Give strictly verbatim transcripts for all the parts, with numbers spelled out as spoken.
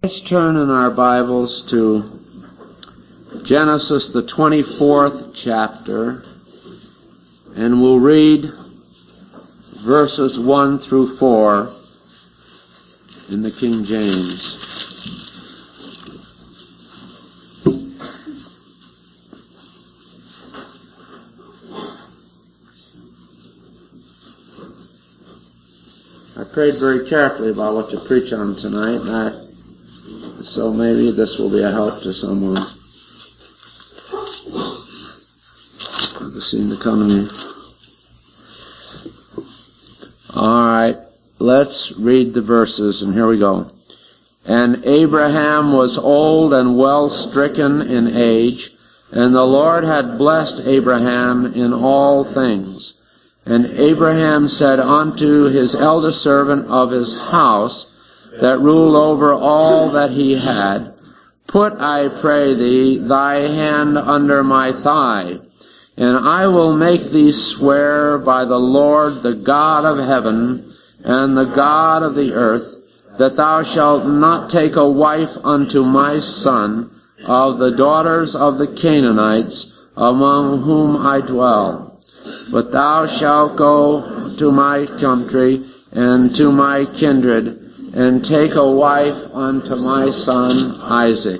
Let's turn in our Bibles to Genesis, the twenty-fourth chapter, and we'll read verses one through four in the King James. I prayed very carefully about what to preach on tonight, and I So maybe this will be a help to someone. They seem to come to me. Alright, let's read the verses, and here we go. And Abraham was old and well stricken in age, and the Lord had blessed Abraham in all things. And Abraham said unto his eldest servant of his house, that ruled over all that he had, Put, I pray thee, thy hand under my thigh, and I will make thee swear by the Lord, the God of heaven, and the God of the earth, that thou shalt not take a wife unto my son of the daughters of the Canaanites, among whom I dwell. But thou shalt go to my country and to my kindred, and take a wife unto my son Isaac.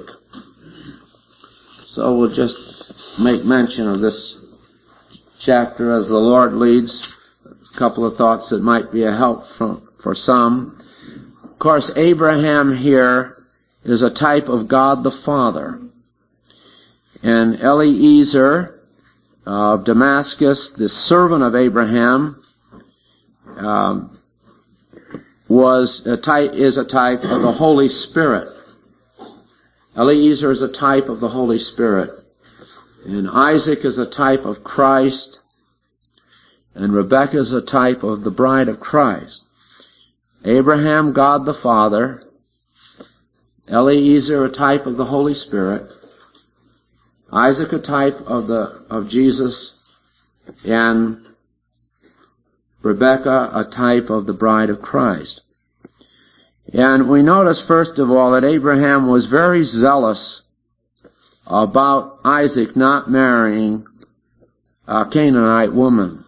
So we'll just make mention of this chapter as the Lord leads. A couple of thoughts that might be a help for, for some. Of course, Abraham here is a type of God the Father. And Eliezer of Damascus, the servant of Abraham, um, was a type, is a type of the Holy Spirit. Eliezer is a type of the Holy Spirit. And Isaac is a type of Christ. And Rebekah is a type of the bride of Christ. Abraham, God the Father. Eliezer, a type of the Holy Spirit. Isaac, a type of the of Jesus. And Rebekah, a type of the bride of Christ. And we notice, first of all, that Abraham was very zealous about Isaac not marrying a Canaanite woman.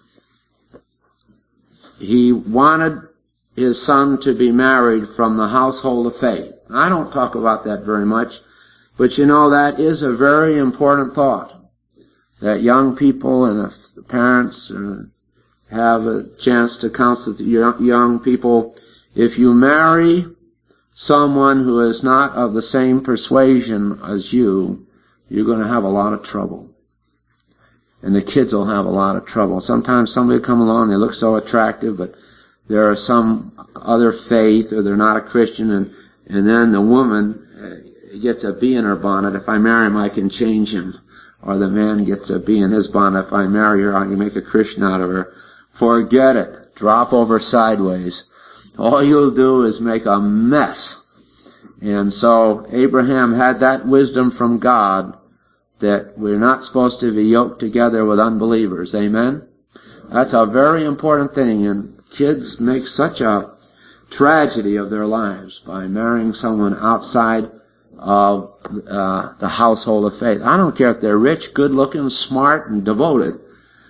He wanted his son to be married from the household of faith. I don't talk about that very much, but you know, that is a very important thought, that young people and the parents uh, have a chance to counsel the young people. If you marry someone who is not of the same persuasion as you, you're going to have a lot of trouble. And the kids will have a lot of trouble. Sometimes somebody will come along, they look so attractive, but there are some other faith, or they're not a Christian, and, and then the woman gets a bee in her bonnet. If I marry him, I can change him. Or the man gets a bee in his bonnet. If I marry her, I can make a Christian out of her. Forget it. Drop over sideways. All you'll do is make a mess. And so Abraham had that wisdom from God that we're not supposed to be yoked together with unbelievers. Amen? That's a very important thing, and kids make such a tragedy of their lives by marrying someone outside of uh, the household of faith. I don't care if they're rich, good-looking, smart, and devoted.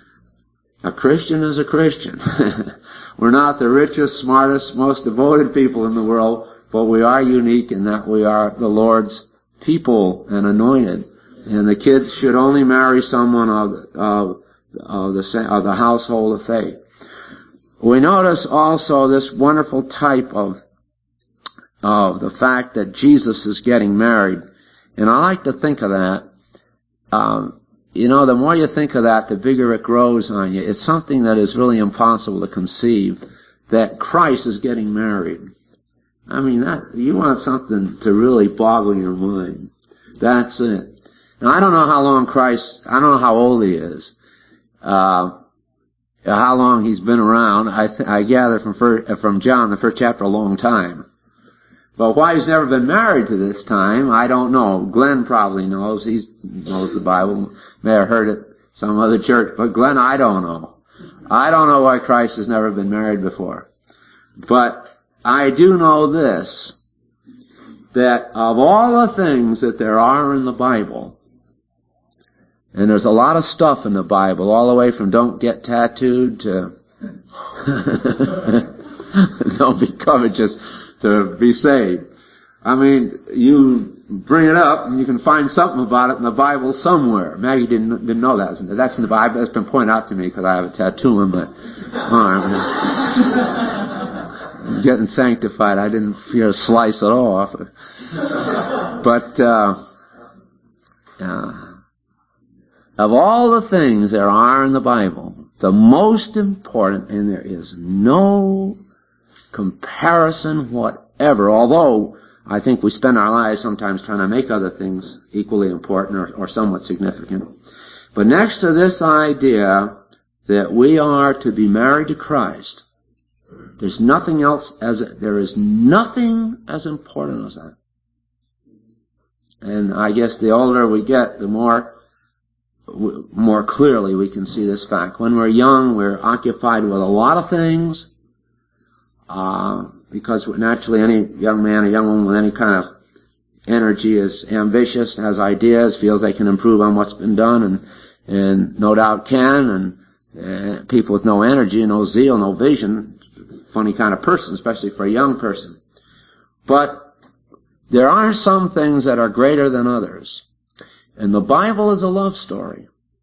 A Christian is a Christian. We're not the richest, smartest, most devoted people in the world, but we are unique in that we are the Lord's people and anointed. And the kids should only marry someone of, of, of, the, of the household of faith. We notice also this wonderful type of, of the fact that Jesus is getting married. And I like to think of that. Um, You know, the more you think of that, the bigger it grows on you. It's something that is really impossible to conceive, that Christ is getting married. I mean, that you want something to really boggle your mind. That's it. Now, I don't know how long Christ, I don't know how old he is, uh, how long he's been around. I, th- I gather from, first, from John, the first chapter, a long time. But why he's never been married to this time, I don't know. Glenn probably knows. He knows the Bible. May have heard it some other church. But Glenn, I don't know. I don't know why Christ has never been married before. But I do know this, that of all the things that there are in the Bible, and there's a lot of stuff in the Bible, all the way from don't get tattooed to don't be covetous to be saved. I mean, you bring it up and you can find something about it in the Bible somewhere. Maggie didn't didn't know that. That's in the Bible. That's been pointed out to me because I have a tattoo on my arm. I'm getting sanctified. I didn't fear a slice at all. But uh, uh, of all the things there are in the Bible, the most important, and there is no comparison whatever, although I think we spend our lives sometimes trying to make other things equally important or, or somewhat significant. But next to this idea that we are to be married to Christ, there's nothing else as, there is nothing as important as that. And I guess the older we get, the more, more clearly we can see this fact. When we're young, we're occupied with a lot of things, uh, because naturally any young man or young woman with any kind of energy is ambitious, has ideas, feels they can improve on what's been done, and and no doubt can, and uh, people with no energy, no zeal, no vision, funny kind of person, especially for a young person. But there are some things that are greater than others. And the Bible is a love story.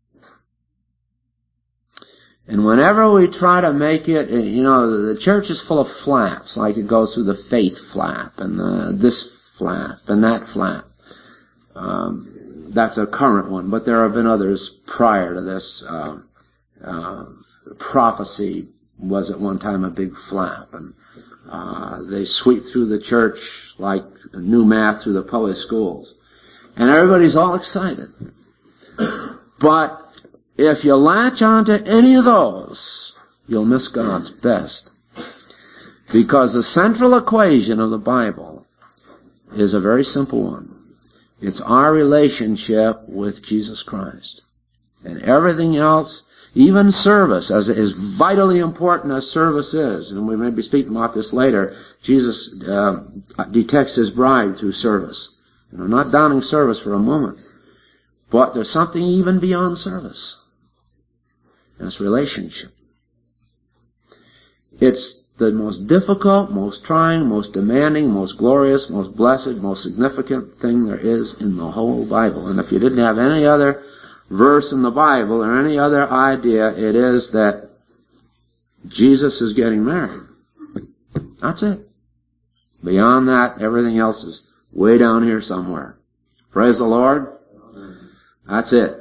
And whenever we try to make it, you know, the church is full of flaps, like it goes through the faith flap, and the, this flap, and that flap. Um, that's a current one, but there have been others prior to this. Uh, uh, prophecy was at one time a big flap, and uh, they sweep through the church like new math through the public schools. And everybody's all excited. But if you latch onto any of those, you'll miss God's best. Because the central equation of the Bible is a very simple one. It's our relationship with Jesus Christ. And everything else, even service, as is vitally important as service is, and we may be speaking about this later, Jesus uh, detects his bride through service. And I'm not downing service for a moment. But there's something even beyond service. And it's relationship. It's the most difficult, most trying, most demanding, most glorious, most blessed, most significant thing there is in the whole Bible. And if you didn't have any other verse in the Bible or any other idea, it is that Jesus is getting married. That's it. Beyond that, everything else is way down here somewhere. Praise the Lord. That's it.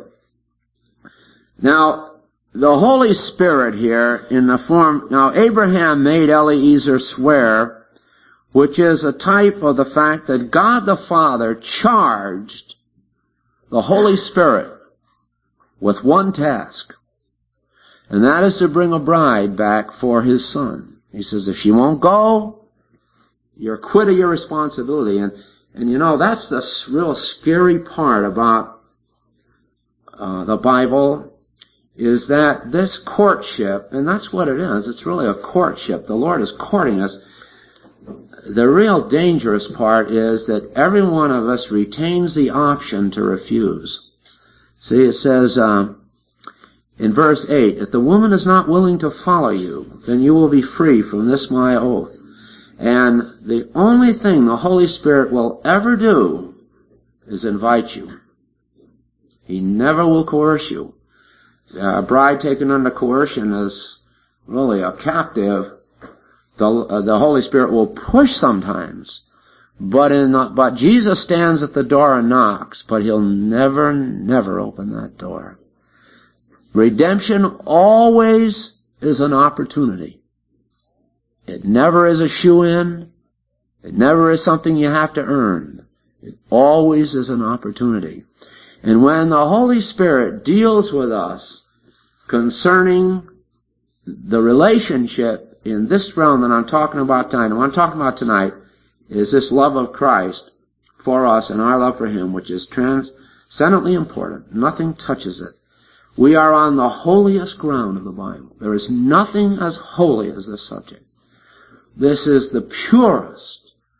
Now, the Holy Spirit here in the form, now Abraham made Eliezer swear, which is a type of the fact that God the Father charged the Holy Spirit with one task, and that is to bring a bride back for his son. He says, if she won't go, you're quit of your responsibility. And, and you know, that's the real scary part about uh, the Bible, is that this courtship, and that's what it is, it's really a courtship. The Lord is courting us. The real dangerous part is that every one of us retains the option to refuse. See, it says uh, in verse eight, if the woman is not willing to follow you, then you will be free from this my oath. And the only thing the Holy Spirit will ever do is invite you. He never will coerce you. A bride taken under coercion is really a captive. The, uh, the Holy Spirit will push sometimes, but in the, but Jesus stands at the door and knocks, but he'll never, never open that door. Redemption always is an opportunity. It never is a shoe-in. It never is something you have to earn. It always is an opportunity. And when the Holy Spirit deals with us concerning the relationship in this realm that I'm talking about tonight, and what I'm talking about tonight is this love of Christ for us and our love for Him, which is transcendently important. Nothing touches it. We are on the holiest ground of the Bible. There is nothing as holy as this subject. This is the purest,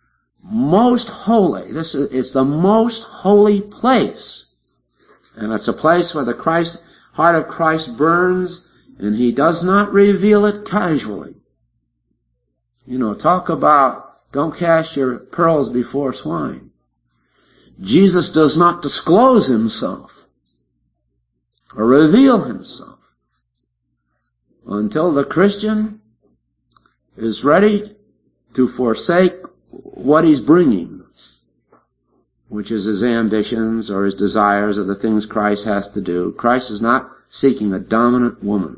most holy. This is, it's the most holy place. And it's a place where the Christ, heart of Christ burns, and he does not reveal it casually. You know, talk about don't cast your pearls before swine. Jesus does not disclose himself or reveal himself until the Christian is ready to forsake what he's bringing, which is his ambitions or his desires or the things Christ has to do. Christ is not seeking a dominant woman.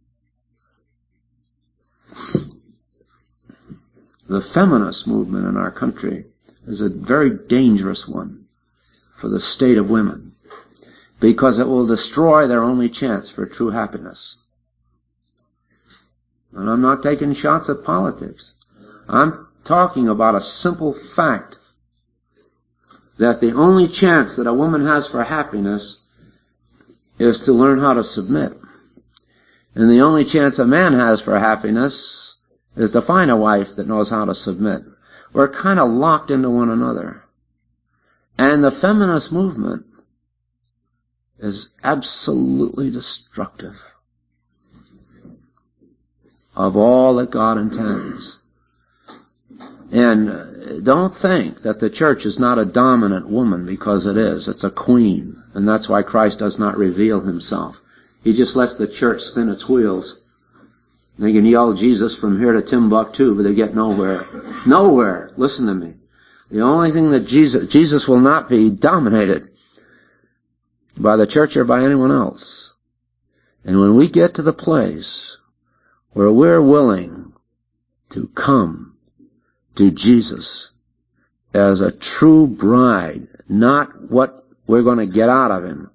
The feminist movement in our country is a very dangerous one for the state of women, because it will destroy their only chance for true happiness. And I'm not taking shots at politics. I'm talking about a simple fact that the only chance that a woman has for happiness is to learn how to submit. And the only chance a man has for happiness is to find a wife that knows how to submit. We're kind of locked into one another. And the feminist movement is absolutely destructive of all that God intends. And don't think that the church is not a dominant woman, because it is. It's a queen. And that's why Christ does not reveal himself. He just lets the church spin its wheels. They can yell Jesus from here to Timbuktu, but they get nowhere. Nowhere. Listen to me. The only thing that Jesus, Jesus will not be dominated by the church or by anyone else. And when we get to the place where we're willing to come to Jesus as a true bride, not what we're going to get out of him,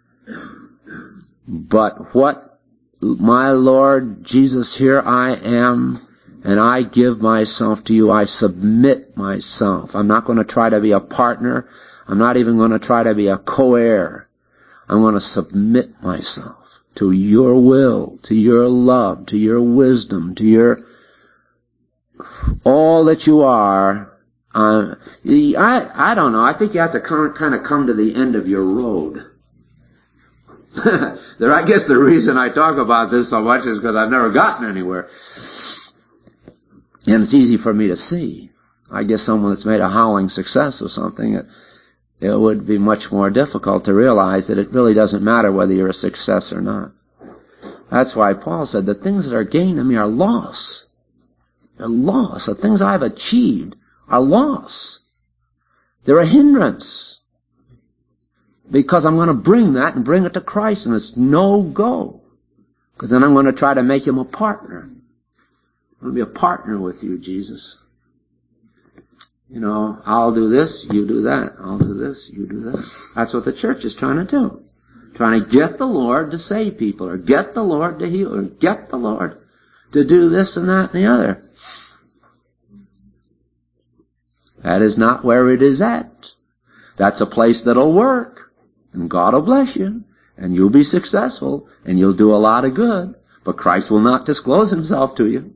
but what, my Lord Jesus, here I am, and I give myself to you. I submit myself. I'm not going to try to be a partner. I'm not even going to try to be a co-heir. I'm going to submit myself to your will, to your love, to your wisdom, to your all that you are. Uh, I I don't know. I think you have to come, kind of come to the end of your road. there, I guess the reason I talk about this so much is because I've never gotten anywhere. And it's easy for me to see. I guess someone that's made a howling success of something, it, it would be much more difficult to realize that it really doesn't matter whether you're a success or not. That's why Paul said, the things that are gained to me are loss. They're loss. The things I've achieved are loss. They're a hindrance. Because I'm going to bring that and bring it to Christ, and it's no go. Because then I'm going to try to make him a partner. I'm going to be a partner with you, Jesus. You know, I'll do this, you do that. I'll do this, you do that. That's what the church is trying to do. Trying to get the Lord to save people, or get the Lord to heal, or get the Lord to do this and that and the other. That is not where it is at. That's a place that'll work, and God will bless you, and you'll be successful, and you'll do a lot of good, but Christ will not disclose himself to you.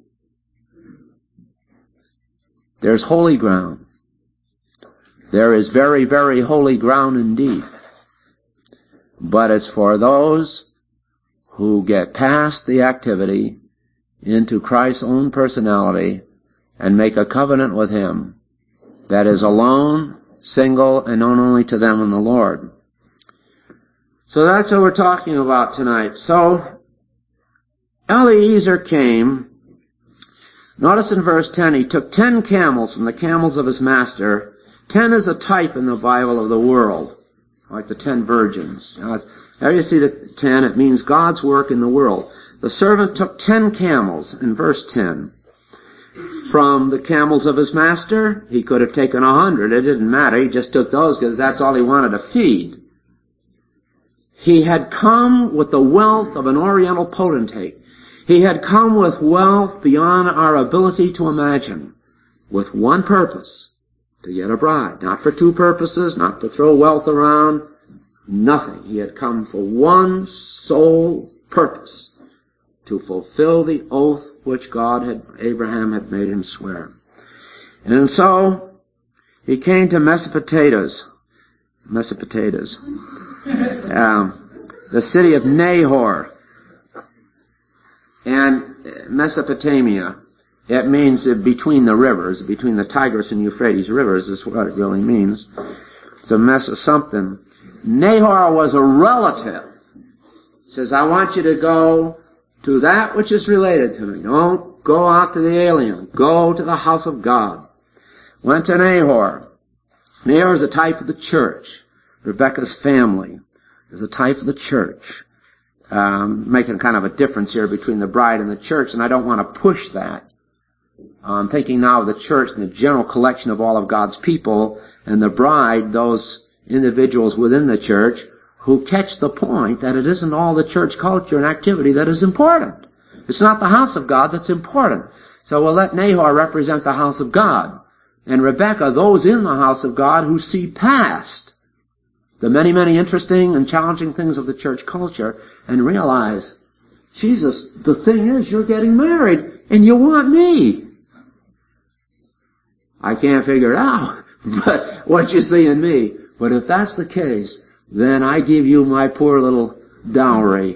There's holy ground. There is very, very holy ground indeed. But it's for those who get past the activity into Christ's own personality and make a covenant with him that is alone, single, and known only to them and the Lord. So that's what we're talking about tonight. So Eliezer came. Notice in verse ten, he took ten camels from the camels of his master. Ten is a type in the Bible of the world, like the ten virgins. Now, there you see the ten, it means God's work in the world. The servant took ten camels in verse ten. From the camels of his master, he could have taken a hundred. It didn't matter. He just took those because that's all he wanted to feed. He had come with the wealth of an oriental potentate. He had come with wealth beyond our ability to imagine, with one purpose, to get a bride. Not for two purposes, not to throw wealth around, nothing. He had come for one sole purpose, to fulfill the oath which God had, Abraham had made him swear. And so, he came to Mesopotamias, Mesopotamias, um, the city of Nahor, and Mesopotamia. It means between the rivers, between the Tigris and Euphrates rivers is what it really means. It's a mess of something. Nahor was a relative. He says, I want you to go to that which is related to me. Don't go out to the alien. Go to the house of God. Went to Nahor. Nahor is a type of the church. Rebekah's family is a type of the church. Um, making kind of a difference here between the bride and the church, and I don't want to push that. I'm thinking now of the church and the general collection of all of God's people, and the bride, those individuals within the church who catch the point that it isn't all the church culture and activity that is important. It's not the house of God that's important. So we'll let Nahor represent the house of God, and Rebekah, those in the house of God who see past the many, many interesting and challenging things of the church culture and realize, Jesus, the thing is, you're getting married and you want me. I can't figure it out, but what you see in me. But if that's the case, then I give you my poor little dowry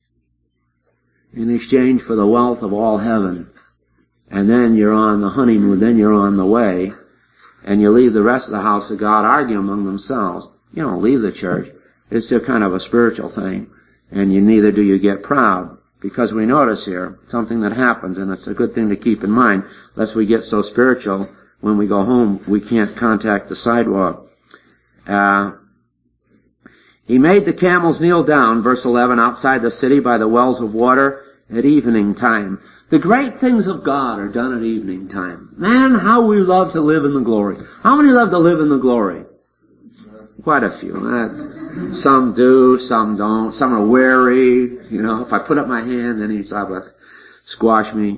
in exchange for the wealth of all heaven. And then you're on the honeymoon, then you're on the way, and you leave the rest of the house of God arguing among themselves. You don't leave the church. It's just kind of a spiritual thing. And you neither do you get proud. Because we notice here something that happens, and it's a good thing to keep in mind, lest we get so spiritual when we go home we can't contact the sidewalk. Uh, he made the camels kneel down, verse eleven, outside the city by the wells of water at evening time. The great things of God are done at evening time. Man, how we love to live in the glory. How many love to live in the glory? Quite a few. Uh, some do, some don't. Some are wary. You know, if I put up my hand, then he's liable to squash me.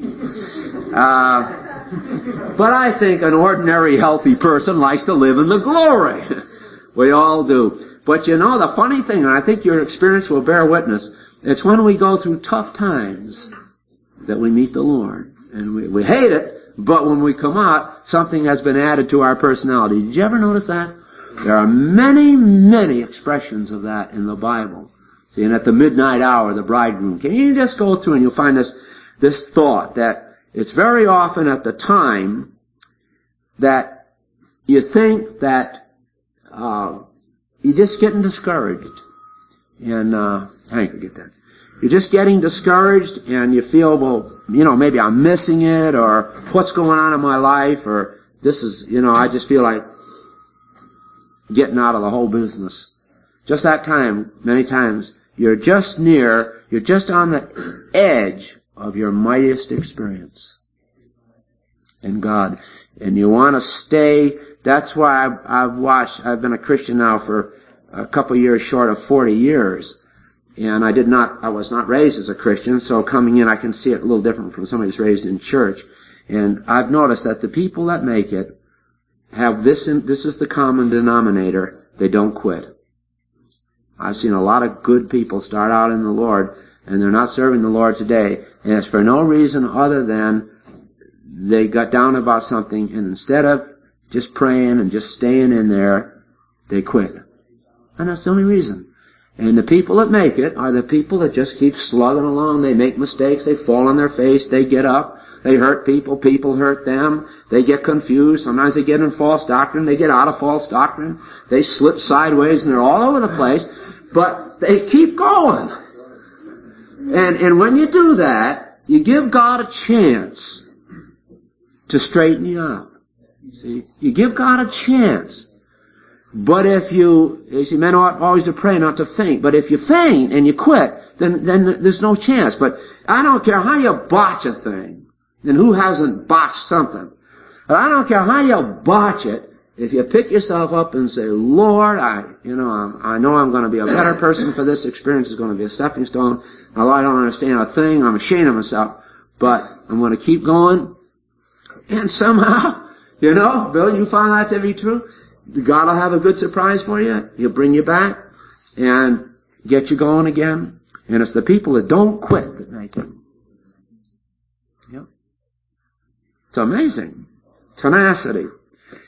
Uh, but I think an ordinary, healthy person likes to live in the glory. We all do. But you know, the funny thing, and I think your experience will bear witness, it's when we go through tough times that we meet the Lord. And we, we hate it, but when we come out, something has been added to our personality. Did you ever notice that? There are many, many expressions of that in the Bible. See, and at the midnight hour, the bridegroom came. You just go through and you'll find this, this thought that it's very often at the time that you think that uh, you're just getting discouraged. And uh, I ain't gonna get that. You're just getting discouraged and you feel, well, you know, maybe I'm missing it, or what's going on in my life, or this is, you know, I just feel like getting out of the whole business. Just that time, many times, you're just near, you're just on the edge of your mightiest experience in God. And you want to stay. That's why I've, I've watched, I've been a Christian now for a couple of years short of forty years. And I did not, I was not raised as a Christian, so coming in I can see it a little different from somebody who's raised in church. And I've noticed that the people that make it have this, in, this is the common denominator, they don't quit. I've seen a lot of good people start out in the Lord, and they're not serving the Lord today, and it's for no reason other than they got down about something, and instead of just praying and just staying in there, they quit. And that's the only reason. And the people that make it are the people that just keep slugging along. They make mistakes, they fall on their face, they get up, they hurt people, people hurt them, they get confused, sometimes they get in false doctrine, they get out of false doctrine, they slip sideways, and they're all over the place, but they keep going. And, and when you do that, you give God a chance to straighten you out. See, you give God a chance. But if you, you see, men ought always to pray not to faint. But if you faint and you quit, then, then there's no chance. But I don't care how you botch a thing, and who hasn't botched something. But I don't care how you botch it, if you pick yourself up and say, Lord, I, you know, I'm, I know I'm going to be a better person for this experience. It's going to be a stepping stone. Although I don't understand a thing, I'm ashamed of myself. But I'm going to keep going. And somehow, you know, Bill, you find that to be true. God will have a good surprise for you. He'll bring you back and get you going again. And it's the people that don't quit that make it. Yep. It's amazing. Tenacity.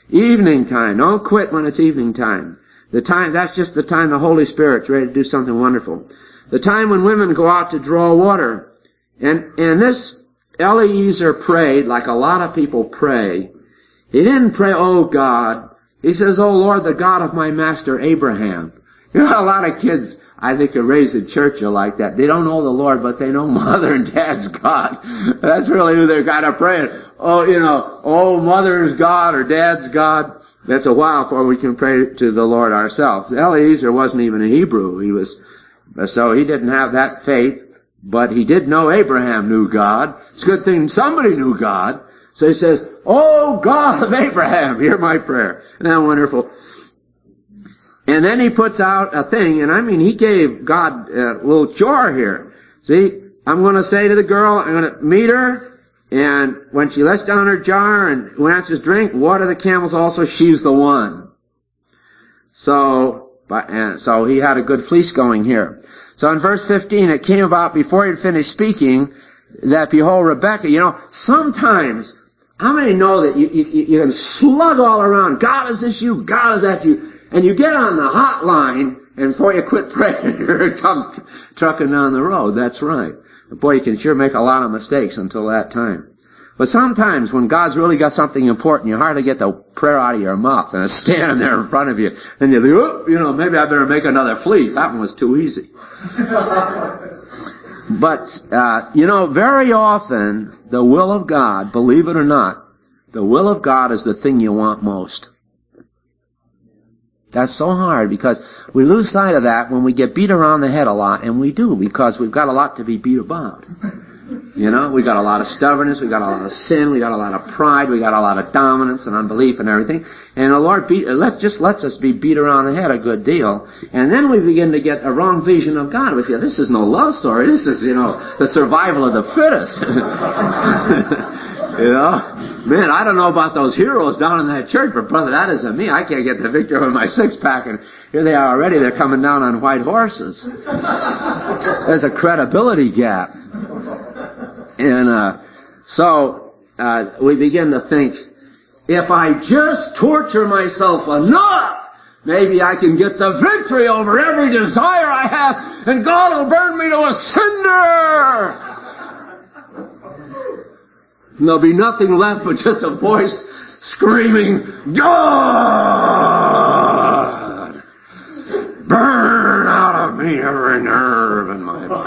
Evening time. Don't quit when it's evening time. The time, that's just the time the Holy Spirit's ready to do something wonderful. The time when women go out to draw water. And, and this Eliezer prayed like a lot of people pray. He didn't pray, oh God. He says, oh Lord, the God of my master Abraham. You know, a lot of kids, I think, are raised in church are like that. They don't know the Lord, but they know mother and dad's God. That's really who they're kind of praying. Oh, you know, oh, mother's God or dad's God. That's a while before we can pray to the Lord ourselves. Eliezer wasn't even a Hebrew. He was, so he didn't have that faith, but he did know Abraham knew God. It's a good thing somebody knew God. So he says, oh, God of Abraham, hear my prayer. Isn't that wonderful? And then he puts out a thing, and I mean, he gave God a little chore here. See, I'm going to say to the girl, I'm going to meet her, and when she lets down her jar and who answers drink, water the camels also, she's the one. So, but, and so he had a good fleece going here. So in verse fifteen, it came about before he had finished speaking that behold, Rebekah, you know, sometimes, how many know that you, you, you can slug all around, God is this you, God is that you, and you get on the hotline, and before you quit praying, here it comes trucking down the road. That's right. Boy, you can sure make a lot of mistakes until that time. But sometimes when God's really got something important, you hardly get the prayer out of your mouth, and it's standing there in front of you. Then you think, oh, you know, maybe I better make another fleece. That one was too easy. But, uh, you know, very often, the will of God, believe it or not, the will of God is the thing you want most. That's so hard because we lose sight of that when we get beat around the head a lot, and we do because we've got a lot to be beat about. You know, we got a lot of stubbornness, we got a lot of sin, we got a lot of pride, we got a lot of dominance and unbelief and everything. And the Lord beat, let's just lets us be beat around the head a good deal. And then we begin to get a wrong vision of God. We feel this is no love story. This is, you know, the survival of the fittest. You know, man, I don't know about those heroes down in that church, but brother, that isn't me. I can't get the victory with my six pack, and here they are already. They're coming down on white horses. There's a credibility gap. And uh so uh we begin to think, if I just torture myself enough, maybe I can get the victory over every desire I have, and God will burn me to a cinder. And there'll be nothing left but just a voice screaming, God! Burn out of me every nerve in my body.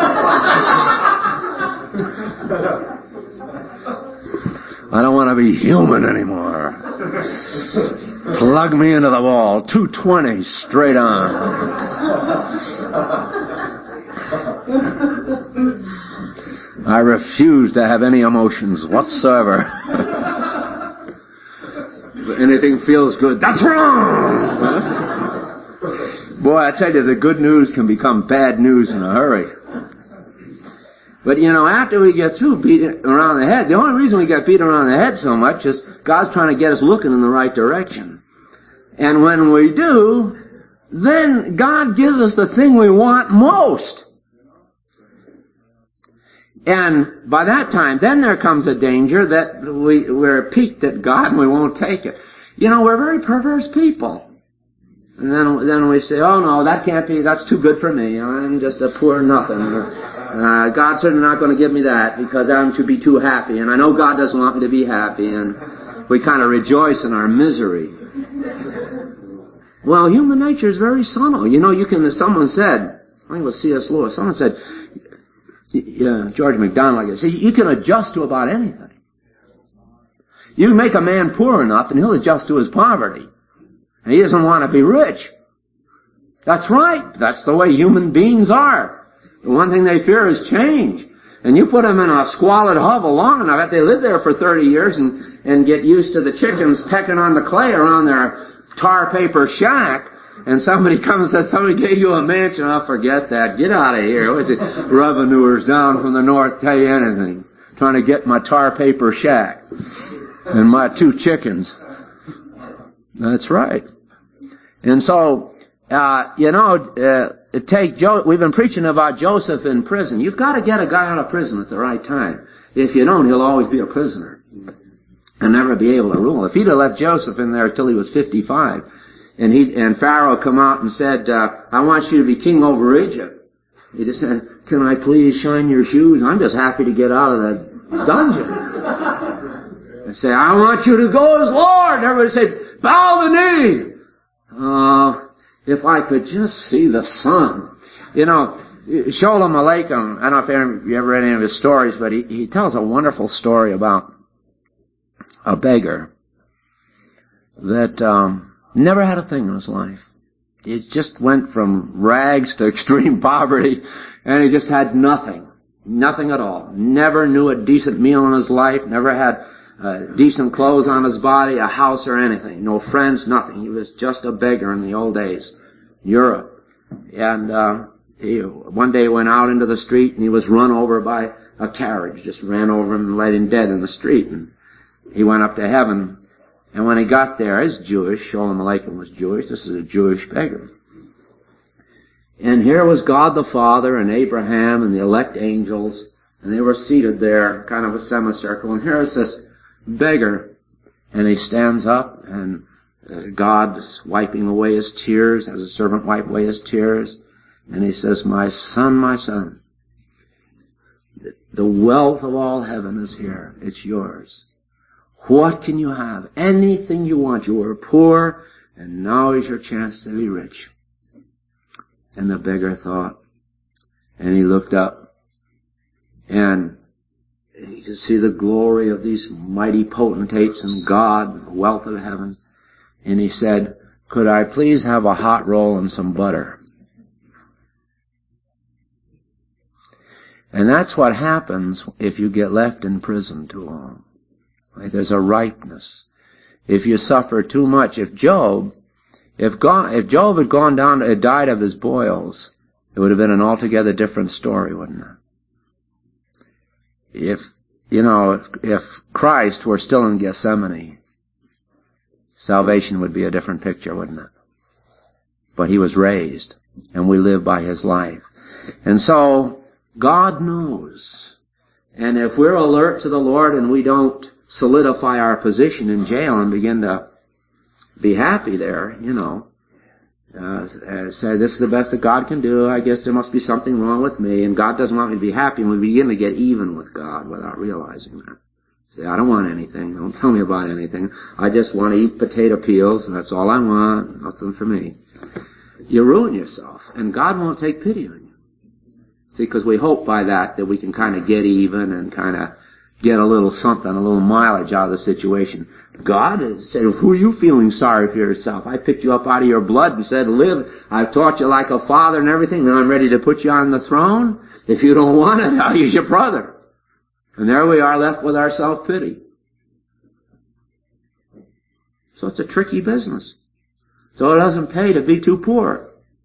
I don't want to be human anymore. Plug me into the wall. two twenty straight on. I refuse to have any emotions whatsoever. If anything feels good, that's wrong! Boy, I tell you, the good news can become bad news in a hurry. But, you know, after we get through beating around the head, the only reason we get beat around the head so much is God's trying to get us looking in the right direction. And when we do, then God gives us the thing we want most. And by that time, then there comes a danger that we, we're piqued at God and we won't take it. You know, we're very perverse people. And then, then we say, oh no, that can't be, that's too good for me. I'm just a poor nothing. Or, uh, God's certainly not going to give me that because I'm to be too happy. And I know God doesn't want me to be happy. And we kind of rejoice in our misery. Well, human nature is very subtle. You know, you can, someone said, I think it was C S Lewis, someone said, yeah, George MacDonald, I guess, you can adjust to about anything. You can make a man poor enough and he'll adjust to his poverty. And he doesn't want to be rich. That's right. That's the way human beings are. The one thing they fear is change. And you put them in a squalid hovel long enough that they live there for thirty years and, and get used to the chickens pecking on the clay around their tar paper shack. And somebody comes and says, somebody gave you a mansion. I'll forget that. Get out of here. What's it? Revenuers down from the north tell you anything. Trying to get my tar paper shack and my two chickens. That's right. And so, uh, you know, uh, take Jo- we've been preaching about Joseph in prison. You've got to get a guy out of prison at the right time. If you don't, he'll always be a prisoner. and never be able to rule. If he'd have left Joseph in there till he was fifty-five, and he and Pharaoh come out and said, uh, I want you to be king over Egypt, he just said, can I please shine your shoes? I'm just happy to get out of the dungeon. And say, I want you to go as Lord. And everybody say, bow the knee. Oh, if I could just see the sun. You know, Sholem Aleichem, I don't know if you ever read any of his stories, but he, he tells a wonderful story about a beggar that um, never had a thing in his life. He just went from rags to extreme poverty, and he just had nothing. Nothing at all. Never knew a decent meal in his life, never had uh, decent clothes on his body, a house or anything. No friends, nothing. He was just a beggar in the old days, Europe. And uh, he one day went out into the street, and he was run over by a carriage. Just ran over him and laid him dead in the street. And he went up to heaven. And when he got there, he's Jewish. Sholem Aleichem was Jewish. This is a Jewish beggar. And here was God the Father and Abraham and the elect angels, and they were seated there, kind of a semicircle. And here is this beggar, and he stands up, and uh, God's wiping away his tears, as a servant wipe away his tears, and he says, my son, my son, the wealth of all heaven is here. It's yours. What can you have? Anything you want. You were poor, and now is your chance to be rich. And the beggar thought, and he looked up, and he could see the glory of these mighty potentates and God and the wealth of heaven. And he said, could I please have a hot roll and some butter? And that's what happens if you get left in prison too long. Like there's a ripeness. If you suffer too much, if Job, if God, if Job had gone down, had died of his boils, it would have been an altogether different story, wouldn't it? If, you know, if, if Christ were still in Gethsemane, salvation would be a different picture, wouldn't it? But he was raised, and we live by his life. And so, God knows. And if we're alert to the Lord and we don't solidify our position in jail and begin to be happy there, you know, uh, say this is the best that God can do, I guess there must be something wrong with me, and God doesn't want me to be happy, and we begin to get even with God without realizing that. Say, I don't want anything, don't tell me about anything, I just want to eat potato peels, and that's all I want, nothing for me. You ruin yourself, and God won't take pity on you. See, because we hope by that that we can kind of get even and kind of get a little something, a little mileage out of the situation. God said, who are you feeling sorry for yourself? I picked you up out of your blood and said, live. I've taught you like a father and everything. Now I'm ready to put you on the throne. If you don't want it, I'll use your brother. And there we are left with our self-pity. So it's a tricky business. So it doesn't pay to be too poor.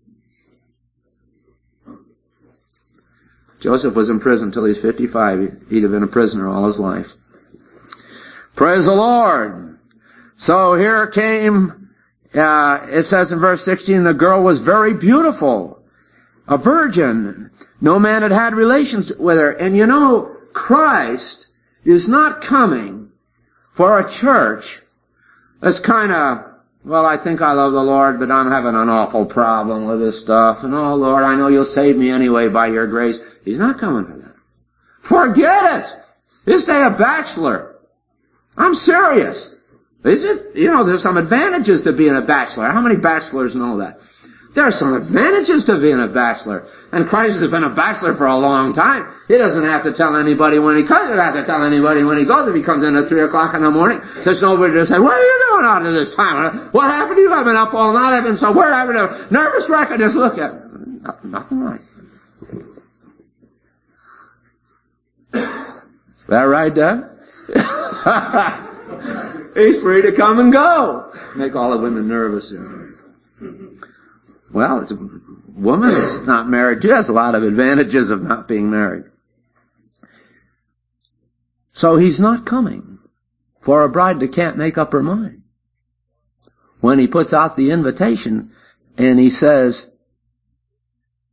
Joseph was in prison until he's fifty-five. He'd have been a prisoner all his life. Praise the Lord. So here came, uh, it says in verse sixteen, the girl was very beautiful, a virgin. No man had had relations with her. And you know, Christ is not coming for a church that's kind of, well, I think I love the Lord, but I'm having an awful problem with this stuff. And oh, Lord, I know you'll save me anyway by your grace. He's not coming for that. Forget it. Just stay a bachelor. I'm serious. Is it? You know, there's some advantages to being a bachelor. How many bachelors know that? There are some advantages to being a bachelor. And Christ has been a bachelor for a long time. He doesn't have to tell anybody when he comes. He doesn't have to tell anybody when he goes. If he comes in at three o'clock in the morning, there's nobody to say, what are you doing out of this time? What happened to you? I've been up all night. I've been so worried. I've been a nervous wreck. I just look at it. Nothing right. Is that right, Doug? He's free to come and go. Make all the women nervous here. Well, it's a woman that's not married too has a lot of advantages of not being married. So he's not coming for a bride that can't make up her mind. When he puts out the invitation and he says,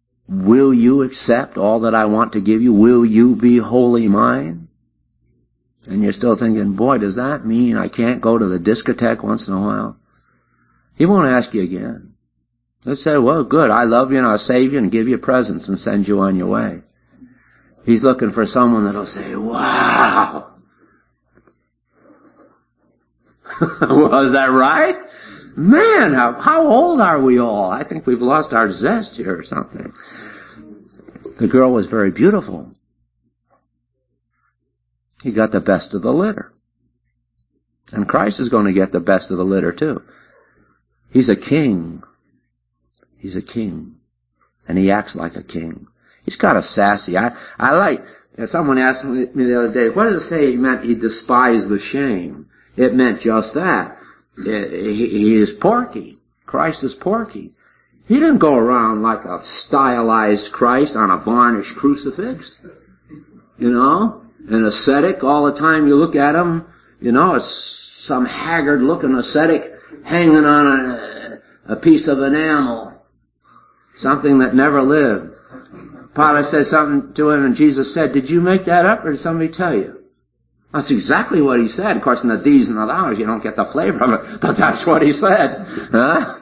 will you accept all that I want to give you? Will you be wholly mine? And you're still thinking, boy, does that mean I can't go to the discotheque once in a while? He won't ask you again. He'll say, well, good, I love you and I'll save you and give you presents and send you on your way. He's looking for someone that'll say, wow. Well, is that right? Man, how, how old are we all? I think we've lost our zest here or something. The girl was very beautiful. He got the best of the litter. And Christ is going to get the best of the litter too. He's a king. He's a king. And he acts like a king. He's kind of sassy. I, I like, you know, someone asked me the other day, what does it say he meant he despised the shame? It meant just that. It, he, he is porky. Christ is porky. He didn't go around like a stylized Christ on a varnished crucifix. You know? An ascetic all the time you look at him, you know, it's some haggard looking ascetic hanging on a, a piece of enamel. Something that never lived. Pilate said something to him and Jesus said, did you make that up or did somebody tell you? That's exactly what he said. Of course, in the these and the thous you don't get the flavor of it, but that's what he said. Huh?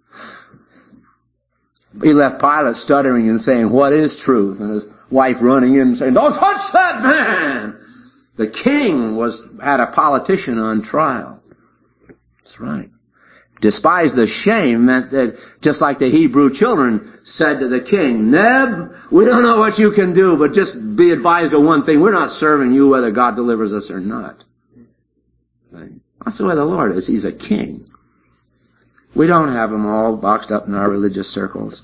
He left Pilate stuttering and saying, what is truth? And his wife running in and saying, don't touch that man! The king was had a politician on trial. That's right. Despise the shame meant that, just like the Hebrew children said to the king, Neb, we don't know what you can do, but just be advised of one thing. We're not serving you whether God delivers us or not. Right? That's the way the Lord is. He's a king. We don't have them all boxed up in our religious circles.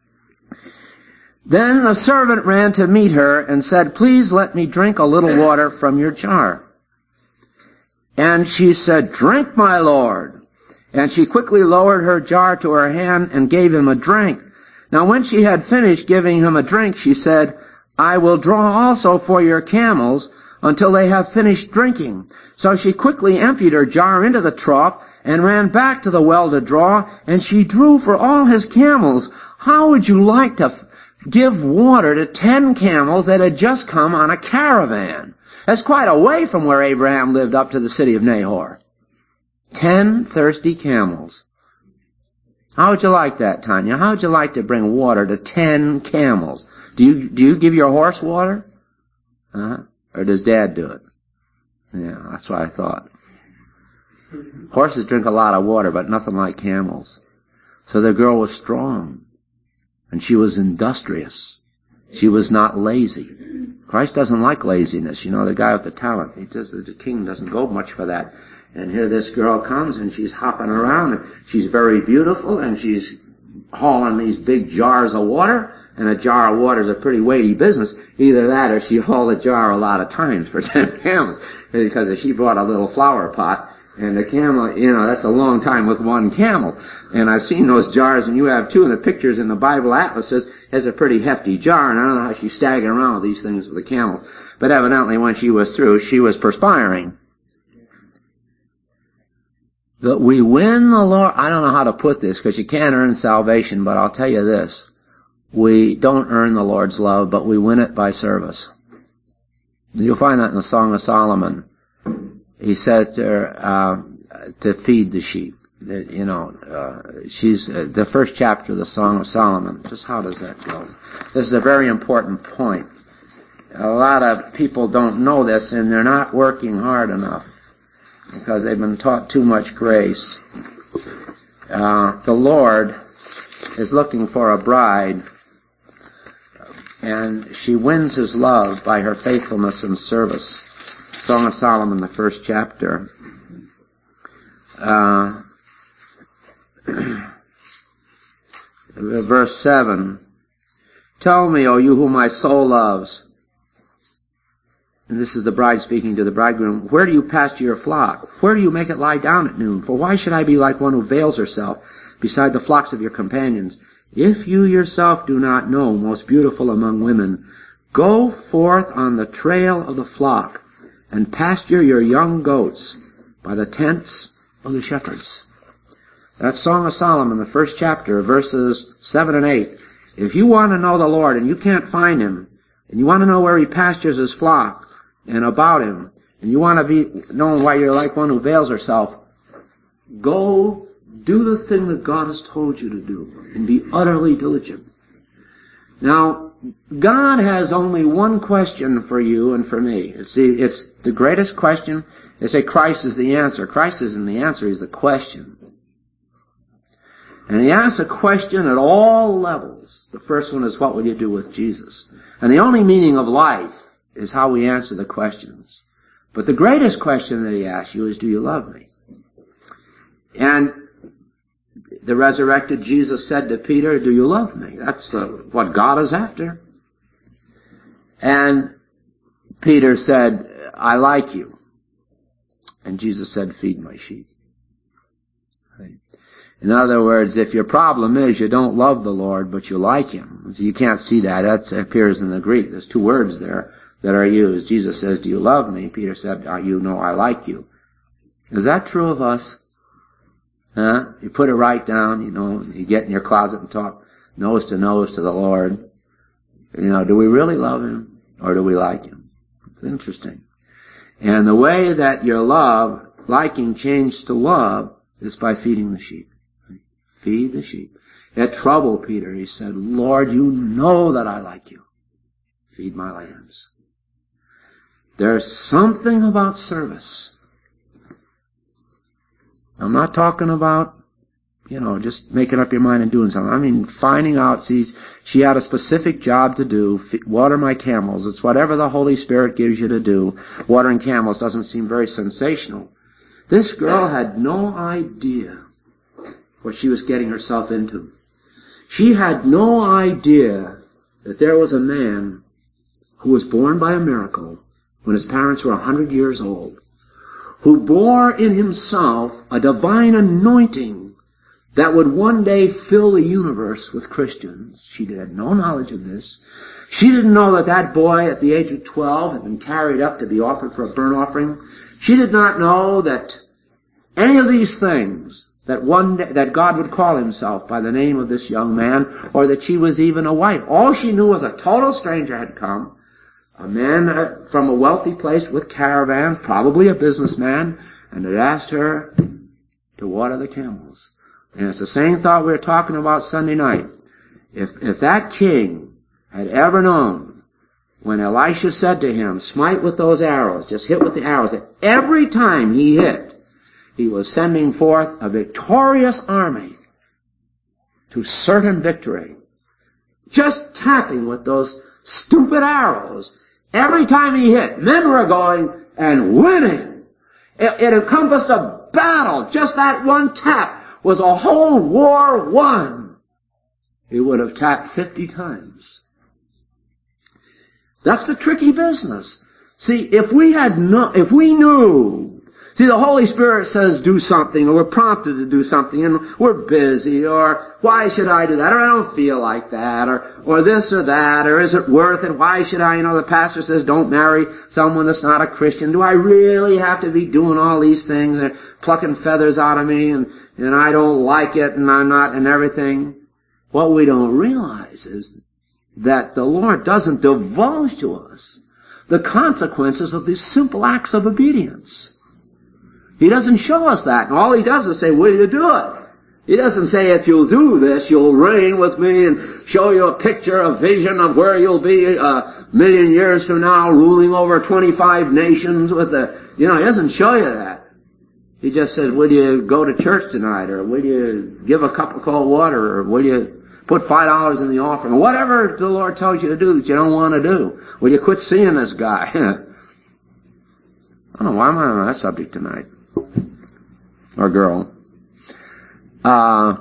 Then the servant ran to meet her and said, please let me drink a little water from your jar. And she said, drink, my lord. And she quickly lowered her jar to her hand and gave him a drink. Now when she had finished giving him a drink, she said, I will draw also for your camels until they have finished drinking. So she quickly emptied her jar into the trough and ran back to the well to draw, and she drew for all his camels. How would you like to f- give water to ten camels that had just come on a caravan? That's quite a way from where Abraham lived up to the city of Nahor. Ten thirsty camels. How would you like that, Tanya? How would you like to bring water to ten camels? Do you do you give your horse water? Uh-huh. Or does Dad do it? Yeah, that's what I thought. Horses drink a lot of water, but nothing like camels. So the girl was strong. And she was industrious. She was not lazy. Christ doesn't like laziness. You know, the guy with the talent, he just, the king doesn't go much for that. And here this girl comes and she's hopping around and she's very beautiful and she's hauling these big jars of water. And a jar of water is a pretty weighty business. Either that or she hauled a jar a lot of times for ten camels. Because if she brought a little flower pot and a camel, you know, that's a long time with one camel. And I've seen those jars, and you have too, and the pictures in the Bible atlases has a pretty hefty jar, and I don't know how she's staggering around with these things with the camels. But evidently when she was through, she was perspiring. That we win the Lord, I don't know how to put this, because you can't earn salvation, but I'll tell you this. We don't earn the Lord's love, but we win it by service. You'll find that in the Song of Solomon. He says to her, uh, to feed the sheep. You know, uh, she's, uh, the first chapter of the Song of Solomon. Just how does that go? This is a very important point. A lot of people don't know this, and they're not working hard enough because they've been taught too much grace. Uh, the Lord is looking for a bride, and she wins his love by her faithfulness and service. Song of Solomon, the first chapter. Uh, verse seven. Tell me, O you whom my soul loves. And this is the bride speaking to the bridegroom. Where do you pasture your flock? Where do you make it lie down at noon? For why should I be like one who veils herself beside the flocks of your companions? If you yourself do not know, most beautiful among women, go forth on the trail of the flock and pasture your young goats by the tents of the shepherds. That's Song of Solomon, the first chapter, verses seven and eight. If you want to know the Lord and you can't find him, and you want to know where he pastures his flock and about him, and you want to be known why you're like one who veils herself, go do the thing that God has told you to do and be utterly diligent. Now, God has only one question for you and for me. It's the, it's the greatest question. They say Christ is the answer. Christ isn't the answer, he's the question. And he asks a question at all levels. The first one is, what will you do with Jesus? And the only meaning of life is how we answer the questions. But the greatest question that he asks you is, do you love me? And the resurrected Jesus said to Peter, do you love me? That's uh, what God is after. And Peter said, I like you. And Jesus said, feed my sheep. In other words, if your problem is you don't love the Lord, but you like him. So you can't see that. That appears in the Greek. There's two words there that are used. Jesus says, do you love me? Peter said, you know I like you. Is that true of us? Huh? You put it right down, you know, you get in your closet and talk nose to nose to the Lord. You know, do we really love him or do we like him? It's interesting. And the way that your love, liking, changed to love is by feeding the sheep. Feed the sheep. It troubled Peter. He said, Lord, you know that I like you. Feed my lambs. There's something about service. I'm not talking about, you know, just making up your mind and doing something. I mean, finding out, see, she had a specific job to do, water my camels. It's whatever the Holy Spirit gives you to do. Watering camels doesn't seem very sensational. This girl had no idea what she was getting herself into. She had no idea that there was a man who was born by a miracle when his parents were a hundred years old, who bore in himself a divine anointing that would one day fill the universe with Christians. She had no knowledge of this. She didn't know that that boy at the age of twelve had been carried up to be offered for a burnt offering. She did not know that any of these things, that one day, that God would call himself by the name of this young man, or that she was even a wife. All she knew was a total stranger had come, a man uh, from a wealthy place with caravans, probably a businessman, and had asked her to water the camels. And it's the same thought we were talking about Sunday night. If, if that king had ever known when Elisha said to him, smite with those arrows, just hit with the arrows, that every time he hit, he was sending forth a victorious army to certain victory. Just tapping with those stupid arrows. Every time he hit, men were going and winning. It, it encompassed a battle. Just that one tap was a whole war won. He would have tapped fifty times. That's the tricky business. See, if we had no, if we knew, see, the Holy Spirit says do something, or we're prompted to do something, and we're busy, or why should I do that, or I don't feel like that, or or this or that, or is it worth it, why should I, you know, the pastor says don't marry someone that's not a Christian. Do I really have to be doing all these things, and plucking feathers out of me, and, and I don't like it, and I'm not, and everything? What we don't realize is that the Lord doesn't divulge to us the consequences of these simple acts of obedience. He doesn't show us that. And all he does is say, will you do it? He doesn't say, if you'll do this, you'll reign with me and show you a picture, a vision of where you'll be a million years from now, ruling over twenty-five nations with a, you know, he doesn't show you that. He just says, will you go to church tonight? Or will you give a cup of cold water? Or will you put five dollars in the offering? Whatever the Lord tells you to do that you don't want to do. Will you quit seeing this guy? I don't know why am I on that subject tonight. Or girl. Uh,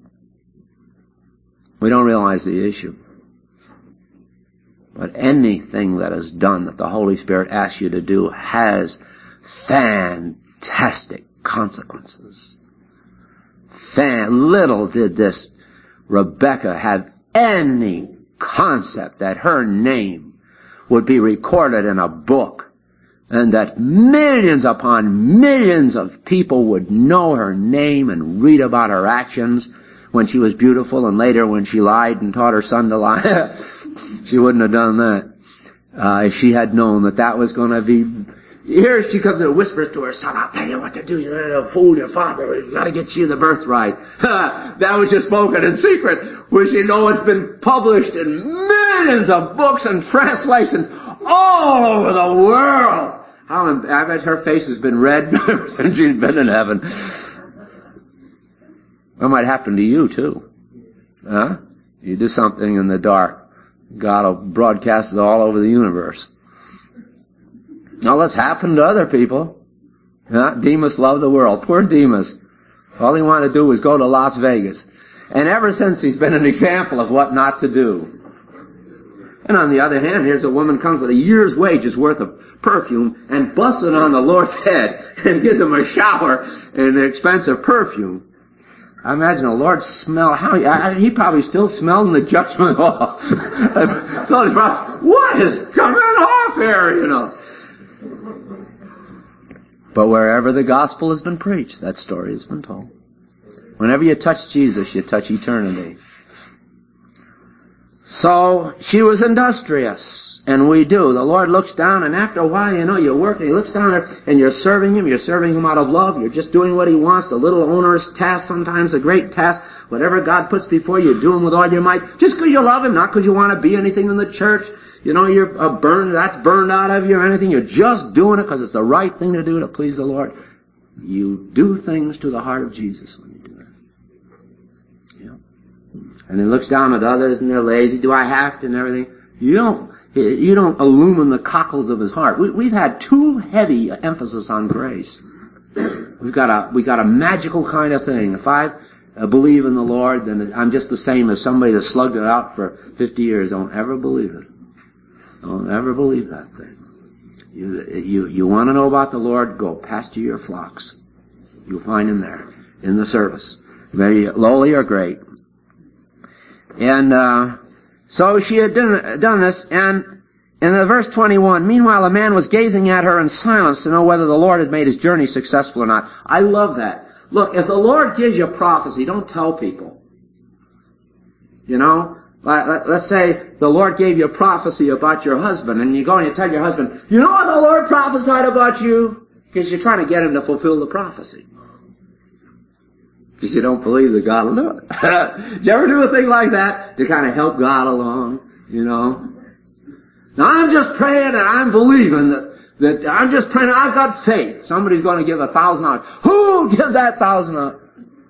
we don't realize the issue. But anything that is done that the Holy Spirit asks you to do has fantastic consequences. Fan, little did this Rebecca have any concept that her name would be recorded in a book, and that millions upon millions of people would know her name and read about her actions when she was beautiful, and later when she lied and taught her son to lie. She wouldn't have done that uh, if she had known that that was going to be, Here she comes and whispers to her son, I'll tell you what to do. You're going to fool your father. You've got to get you the birthright. That was just spoken in secret, which you know it's been published in millions of books and translations all over the world. How I bet her face has been red ever since she's been in heaven. That might happen to you too. Huh? You do something in the dark, God will broadcast it all over the universe. Now that's happened to other people. Huh? Demas loved the world. Poor Demas. All he wanted to do was go to Las Vegas. And ever since he's been an example of what not to do. And on the other hand, here's a woman comes with a year's wages worth of perfume and busts it on the Lord's head and gives him a shower in expensive perfume. I imagine the Lord smell, how he, I, he probably still smelled in the judgment hall. So he's probably, what is coming off here, you know? But wherever the gospel has been preached, that story has been told. Whenever you touch Jesus, you touch eternity. So she was industrious, and we do. The Lord looks down, and after a while, you know, you work, and He looks down there, and you're serving Him. You're serving Him out of love. You're just doing what He wants. A little onerous task, sometimes a great task. Whatever God puts before you, do Him with all your might. Just because you love Him, not because you want to be anything in the church. You know, you're uh, burned, that's burned out of you or anything. You're just doing it because it's the right thing to do to please the Lord. You do things to the heart of Jesus when you do that. And He looks down at others and they're lazy. Do I have to? And everything. You don't, you don't illumine the cockles of His heart. We, we've had too heavy emphasis on grace. We've got a, we got a magical kind of thing. If I uh, believe in the Lord, then I'm just the same as somebody that slugged it out for fifty years. Don't ever believe it. Don't ever believe that thing. You, you, you want to know about the Lord? Go pasture your flocks. You'll find Him there in the service. Very lowly or great. And uh so she had done, done this, and in the verse twenty-one, meanwhile a man was gazing at her in silence to know whether the Lord had made his journey successful or not. I love that. Look, if the Lord gives you a prophecy, don't tell people. You know? Let's say the Lord gave you a prophecy about your husband, and you go and you tell your husband, you know what the Lord prophesied about you? Because you're trying to get him to fulfill the prophecy. Because you don't believe that God will do it. Did you ever do a thing like that to kind of help God along, you know? Now I'm just praying and I'm believing that, that I'm just praying, I've got faith. Somebody's going to give a thousand dollars. Who give that thousand dollars?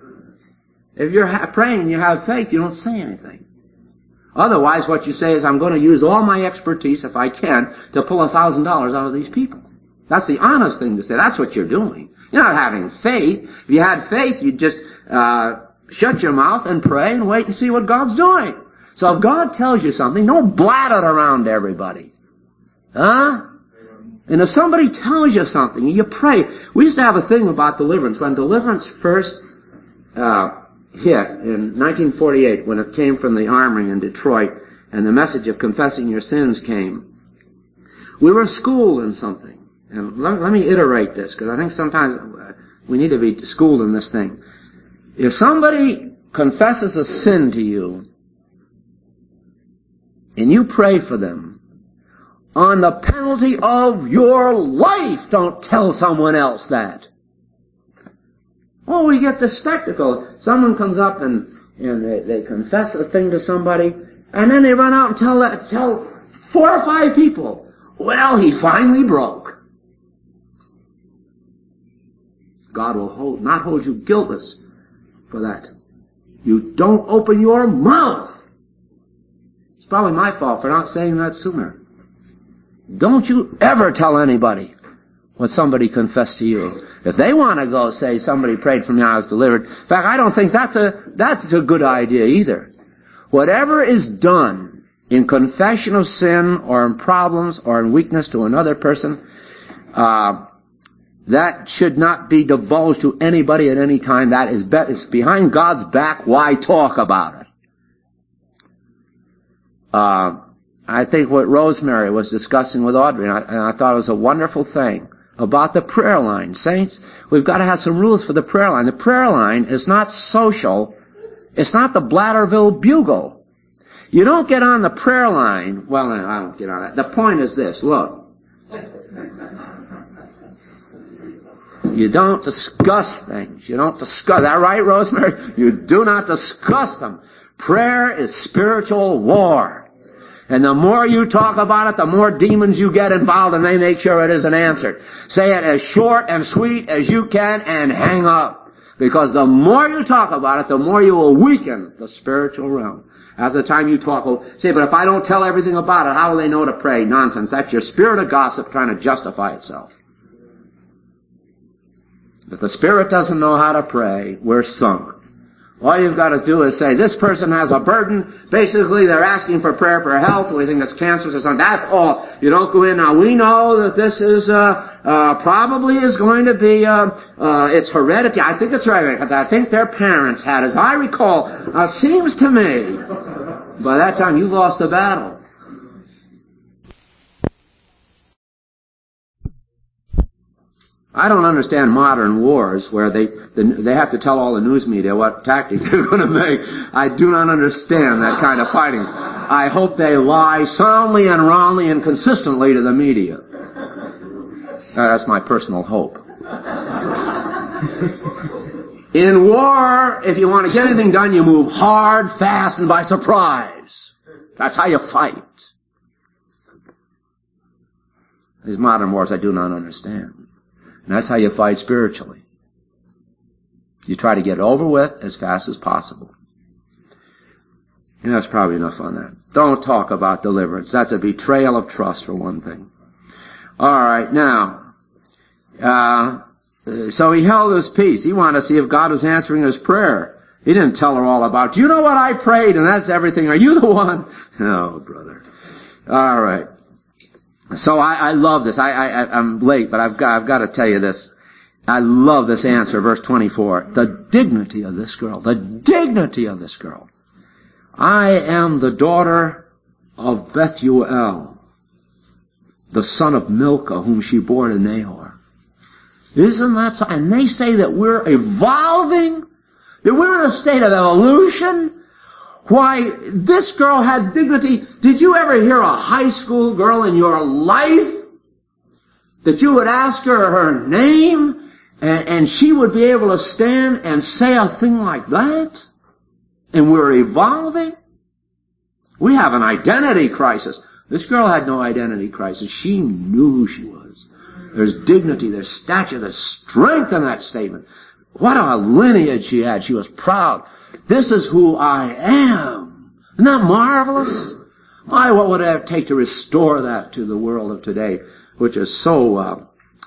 If you're ha- praying and you have faith, you don't say anything. Otherwise, what you say is, I'm going to use all my expertise, if I can, to pull a thousand dollars out of these people. That's the honest thing to say. That's what you're doing. You're not having faith. If you had faith, you'd just uh shut your mouth and pray and wait and see what God's doing. So if God tells you something, don't blat it around to everybody. Huh? And if somebody tells you something, you pray. We used to have a thing about deliverance. When deliverance first uh hit in nineteen forty-eight, when it came from the armory in Detroit, and the message of confessing your sins came, we were schooled in something. And let, let me iterate this, because I think sometimes we need to be schooled in this thing. If somebody confesses a sin to you, and you pray for them, on the penalty of your life, don't tell someone else that. Oh, we get the spectacle. Someone comes up and, and they, they confess a thing to somebody, and then they run out and tell that, tell four or five people, well, he finally broke. God will hold, not hold you guiltless for that. You don't open your mouth. It's probably my fault for not saying that sooner. Don't you ever tell anybody what somebody confessed to you. If they want to go say somebody prayed for me, I was delivered. In fact, I don't think that's a that's a good idea either. Whatever is done in confession of sin or in problems or in weakness to another person, uh, that should not be divulged to anybody at any time. That is be- it's behind God's back. Why talk about it? Uh, I think what Rosemary was discussing with Audrey, and I, and I thought it was a wonderful thing, about the prayer line. Saints, we've got to have some rules for the prayer line. The prayer line is not social. It's not the Blatterville Bugle. You don't get on the prayer line. Well, I don't get on that. The point is this. Look. You don't discuss things. You don't discuss. Is that right, Rosemary? You do not discuss them. Prayer is spiritual war. And the more you talk about it, the more demons you get involved, and they make sure it isn't answered. Say it as short and sweet as you can and hang up. Because the more you talk about it, the more you will weaken the spiritual realm. At the time you talk, well, say, but if I don't tell everything about it, how will they know to pray? Nonsense. That's your spirit of gossip trying to justify itself. If the spirit doesn't know how to pray, we're sunk. All you've got to do is say, this person has a burden. Basically, they're asking for prayer for health. We think it's cancerous or something. That's all. You don't go in. Now, we know that this is, uh, uh, probably is going to be, uh, uh, it's heredity. I think it's heredity because I think their parents had, as I recall. Now, it seems to me, by that time, you've lost the battle. I don't understand modern wars where they they have to tell all the news media what tactics they're going to make. I do not understand that kind of fighting. I hope they lie soundly and roundly and consistently to the media. Uh, that's my personal hope. In war, if you want to get anything done, you move hard, fast, and by surprise. That's how you fight. These modern wars I do not understand. And that's how you fight spiritually. You try to get it over with as fast as possible. And that's probably enough on that. Don't talk about deliverance. That's a betrayal of trust, for one thing. All right, now, uh, so he held his peace. He wanted to see if God was answering his prayer. He didn't tell her all about, do you know what I prayed? And that's everything. Are you the one? No, brother. All right. So I, I love this. I, I, I'm late, but I've got, I've got to tell you this. I love this answer, verse twenty-four. The dignity of this girl. The dignity of this girl. I am the daughter of Bethuel, the son of Milcah, whom she bore to Nahor. Isn't that so? And they say that we're evolving, that we're in a state of evolution. Why, this girl had dignity. Did you ever hear a high school girl in your life that you would ask her her name and, and she would be able to stand and say a thing like that? And we're evolving? We have an identity crisis. This girl had no identity crisis. She knew who she was. There's dignity, there's stature, there's strength in that statement. What a lineage she had. She was proud. This is who I am. Isn't that marvelous? Why, what would it take to restore that to the world of today, which is so uh,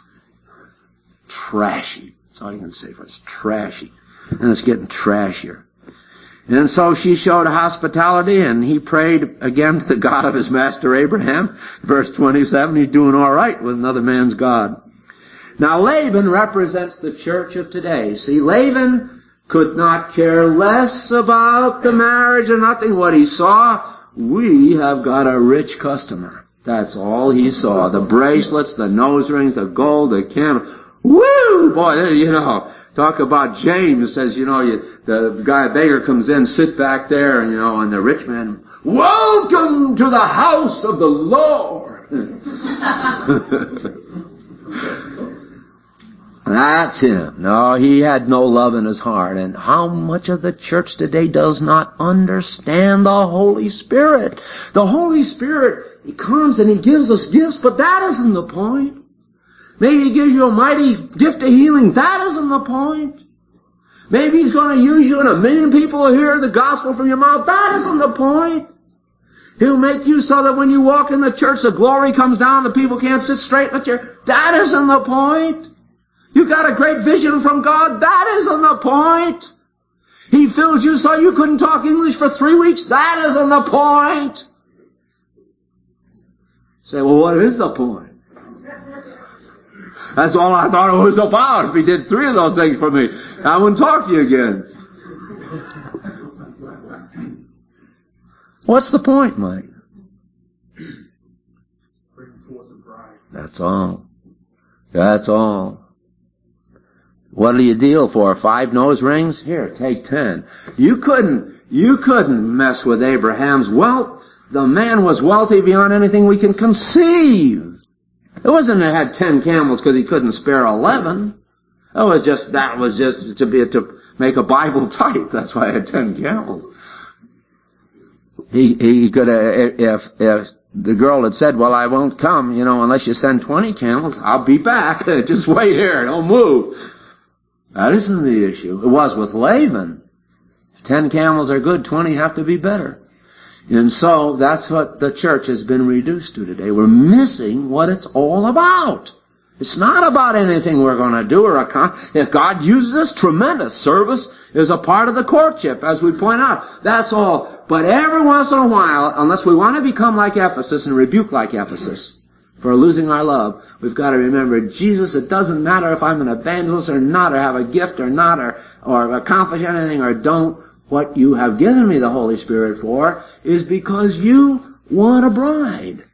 trashy. That's all you can say for it. It's trashy. And it's getting trashier. And so she showed hospitality, and he prayed again to the God of his master Abraham. Verse twenty-seven, he's doing all right with another man's God. Now Laban represents the church of today. See, Laban could not care less about the marriage or nothing. What he saw, we have got a rich customer. That's all he saw. The bracelets, the nose rings, the gold, the camera. Woo! Boy, you know, talk about James says, you know, you, the guy beggar comes in, sit back there, and you know, and the rich man, welcome to the house of the Lord. That's him. No, he had no love in his heart. And how much of the church today does not understand the Holy Spirit? The Holy Spirit, He comes and He gives us gifts, but that isn't the point. Maybe He gives you a mighty gift of healing. That isn't the point. Maybe He's going to use you and a million people will hear the gospel from your mouth. That isn't the point. He'll make you so that when you walk in the church, the glory comes down, the people can't sit straight in the chair. That isn't the point. You got a great vision from God. That isn't the point. He filled you so you couldn't talk English for three weeks. That isn't the point. Say, well, what is the point? That's all I thought it was about. If He did three of those things for me, I wouldn't talk to you again. What's the point, Mike? That's all. That's all. What do you deal for? Five nose rings? Here, take ten. You couldn't, you couldn't mess with Abraham's wealth. The man was wealthy beyond anything we can conceive. It wasn't that he had ten camels because he couldn't spare eleven. That was just, that was just to be, to make a Bible type. That's why I had ten camels. He, he could have, if, if the girl had said, well, I won't come, you know, unless you send twenty camels, I'll be back. Just wait here, don't move. That isn't the issue. It was with Laban. If ten camels are good, twenty have to be better. And so that's what the church has been reduced to today. We're missing what it's all about. It's not about anything we're going to do or accomplish. If God uses us, tremendous. Service is a part of the courtship, as we point out. That's all. But every once in a while, unless we want to become like Ephesus and rebuke like Ephesus for losing our love, we've got to remember, Jesus, it doesn't matter if I'm an evangelist or not, or have a gift or not, or, or accomplish anything or don't. What you have given me the Holy Spirit for is because you want a bride.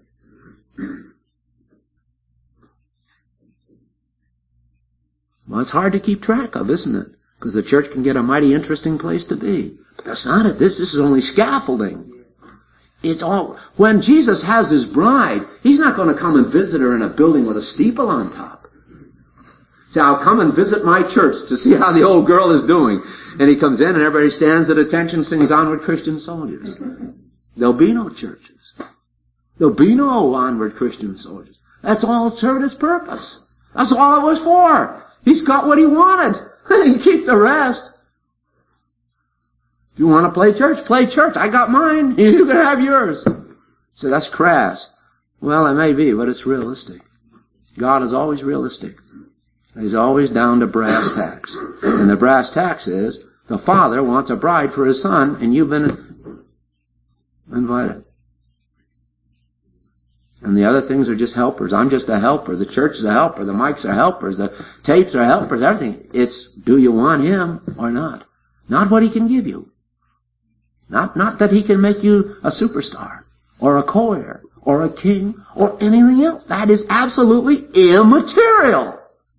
Well, it's hard to keep track of, isn't it? Because the church can get a mighty interesting place to be. But that's not it. This, this is only scaffolding. It's all, when Jesus has his bride, he's not going to come and visit her in a building with a steeple on top. Say, I'll come and visit my church to see how the old girl is doing. And he comes in and everybody stands at attention, sings Onward Christian Soldiers. There'll be no churches. There'll be no Onward Christian Soldiers. That's all it served its purpose. That's all it was for. He's got what he wanted. He can keep the rest. If you want to play church, play church. I got mine. You can have yours. So that's crass. Well, it may be, but it's realistic. God is always realistic. He's always down to brass tacks. And the brass tacks is, the father wants a bride for his son, and you've been invited. And the other things are just helpers. I'm just a helper. The church is a helper. The mics are helpers. The tapes are helpers. Everything. It's, do you want him or not? Not what he can give you. Not, not that he can make you a superstar, or a choir, or a king, or anything else. That is absolutely immaterial.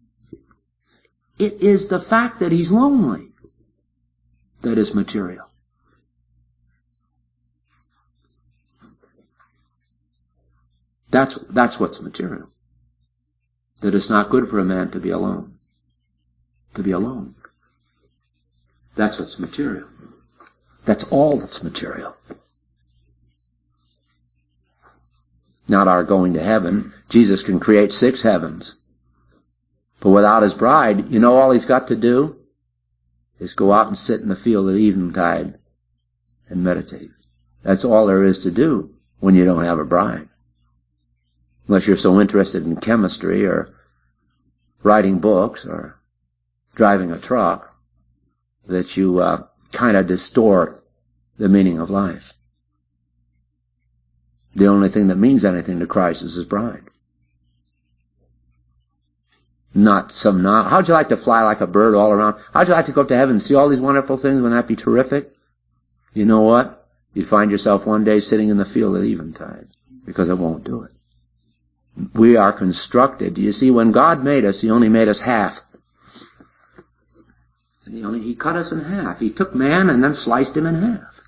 It is the fact that he's lonely that is material. That's, that's what's material. That it's not good for a man to be alone. To be alone. That's what's material. That's all that's material. Not our going to heaven. Jesus can create six heavens. But without his bride, you know all he's got to do is go out and sit in the field at eventide and meditate. That's all there is to do when you don't have a bride. Unless you're so interested in chemistry or writing books or driving a truck that you uh, kind of distort the meaning of life. The only thing that means anything to Christ is his bride. Not some not. How'd you like to fly like a bird all around? How'd you like to go up to heaven and see all these wonderful things? Wouldn't that be terrific? You know what? You'd find yourself one day sitting in the field at eventide because it won't do it. We are constructed. You see, when God made us, he only made us half. And he only, he cut us in half. He took man and then sliced him in half.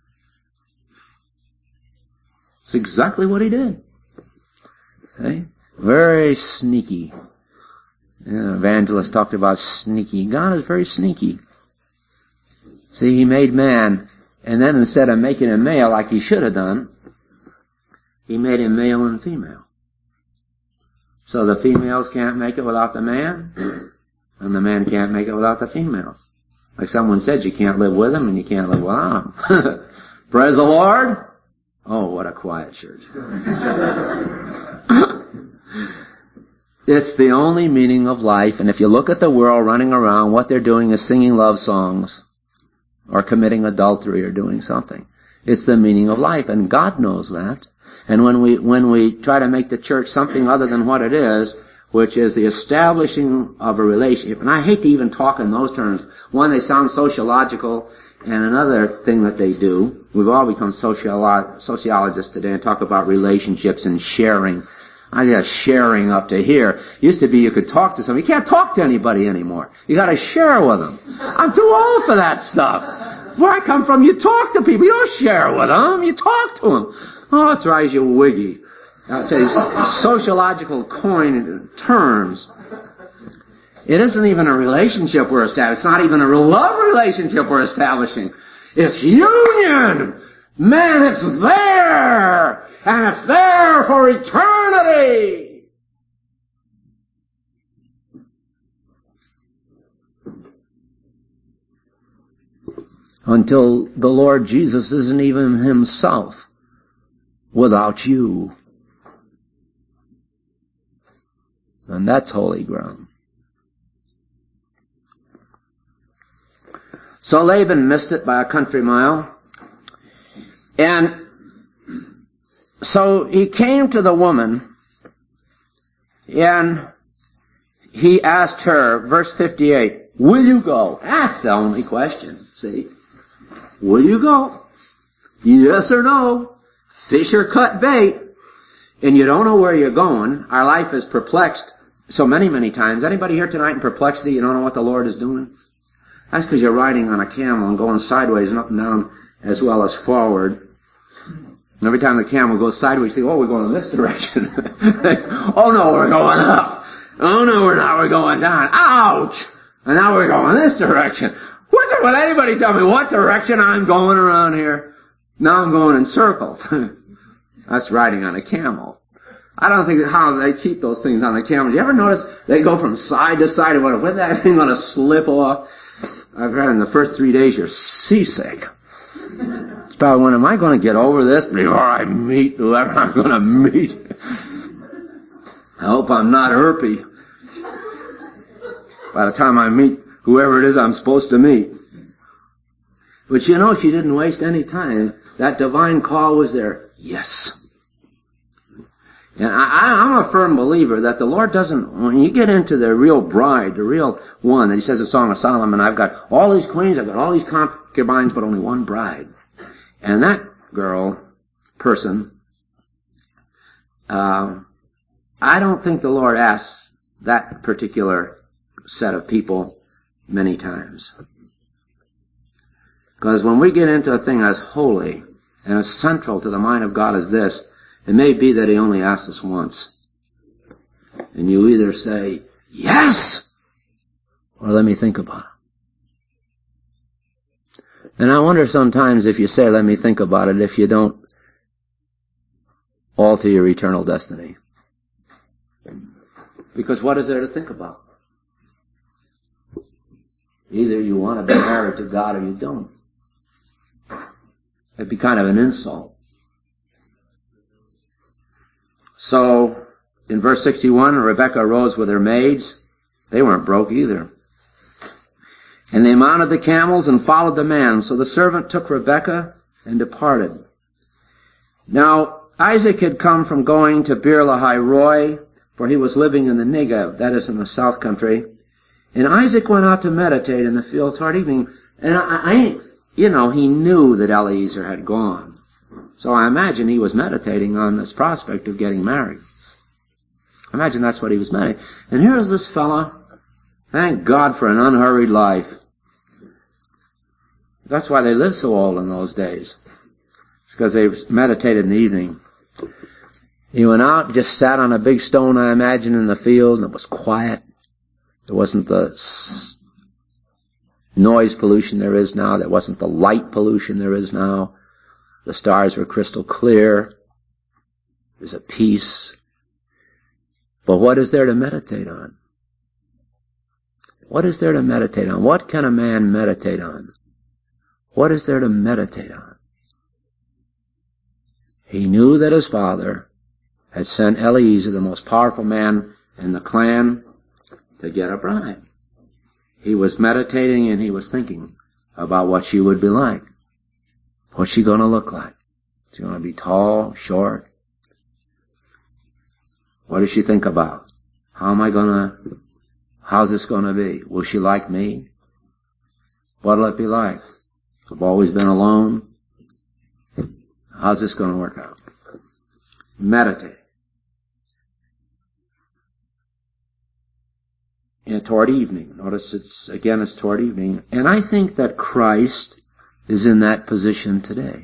It's exactly what he did. Okay? Very sneaky. Yeah, evangelist talked about sneaky. God is very sneaky. See, he made man, and then instead of making him male like he should have done, he made him male and female. So the females can't make it without the man, and the man can't make it without the females. Like someone said, you can't live with them and you can't live without them. Praise the Lord! Oh, what a quiet church. It's the only meaning of life, and if you look at the world running around, what they're doing is singing love songs, or committing adultery, or doing something. It's the meaning of life, and God knows that. And when we, when we try to make the church something other than what it is, which is the establishing of a relationship, and I hate to even talk in those terms. One, they sound sociological, and another thing that they do, we've all become sociolo- sociologists today and talk about relationships and sharing. I got sharing up to here. Used to be you could talk to somebody. You can't talk to anybody anymore. You got to share with them. I'm too old for that stuff. Where I come from, you talk to people. You don't share with them. You talk to them. Oh, it drives you wiggy. I'll tell you, sociological coin terms. It isn't even a relationship we're establishing. It's not even a real love relationship we're establishing. It's union. Man, it's there. And it's there for eternity. Until the Lord Jesus isn't even himself without you. And that's holy ground. So Laban missed it by a country mile. And so he came to the woman and he asked her, verse fifty-eight, will you go? That's the only question, see? Will you go? Yes or no? Fish or cut bait. And you don't know where you're going. Our life is perplexed so many, many times. Anybody here tonight in perplexity, you don't know what the Lord is doing? That's because you're riding on a camel and going sideways and up and down as well as forward. And every time the camel goes sideways, you think, oh, we're going in this direction. Oh, no, we're going up. Oh, no, we're not. We're going down. Ouch! And now we're going this direction. What, will anybody tell me what direction I'm going around here? Now I'm going in circles. That's riding on a camel. I don't think how they keep those things on a camel. Do you ever notice they go from side to side? When that thing going to slip off? I've heard in the first three days you're seasick. It's probably when am I going to get over this before I meet whoever I'm going to meet? I hope I'm not herpy by the time I meet whoever it is I'm supposed to meet. But you know, she didn't waste any time. That divine call was there. Yes. And I, I'm a firm believer that the Lord doesn't, when you get into the real bride, the real one, that he says in Song of Solomon, I've got all these queens, I've got all these concubines, but only one bride. And that girl, person, uh, I don't think the Lord asks that particular set of people many times. Because when we get into a thing as holy and as central to the mind of God as this, it may be that he only asks us once. And you either say, yes, or let me think about it. And I wonder sometimes if you say, let me think about it, if you don't alter your eternal destiny. Because what is there to think about? Either you want to be married to God or you don't. It'd be kind of an insult. So, in verse sixty-one, Rebekah arose with her maids. They weren't broke either. And they mounted the camels and followed the man. So the servant took Rebekah and departed. Now, Isaac had come from going to Beer Lahai Roi, for he was living in the Negev, that is in the south country. And Isaac went out to meditate in the field toward evening. And I, I you know, he knew that Eliezer had gone. So I imagine he was meditating on this prospect of getting married. I imagine that's what he was meditating. And here's this fella. Thank God for an unhurried life. That's why they lived so old in those days. It's because they meditated in the evening. He went out, just sat on a big stone, I imagine, in the field, and it was quiet. There wasn't the noise pollution there is now. There wasn't the light pollution there is now. The stars were crystal clear. There's a peace. But what is there to meditate on? What is there to meditate on? What can a man meditate on? What is there to meditate on? He knew that his father had sent Eliezer, the most powerful man in the clan, to get a bride. He was meditating and he was thinking about what she would be like. What's she going to look like? Is she going to be tall, short? What does she think about? How am I going to, how's this going to be? Will she like me? What'll it be like? I've always been alone. How's this going to work out? Meditate. And toward evening. Notice it's, again, it's toward evening. And I think that Christ is in that position today.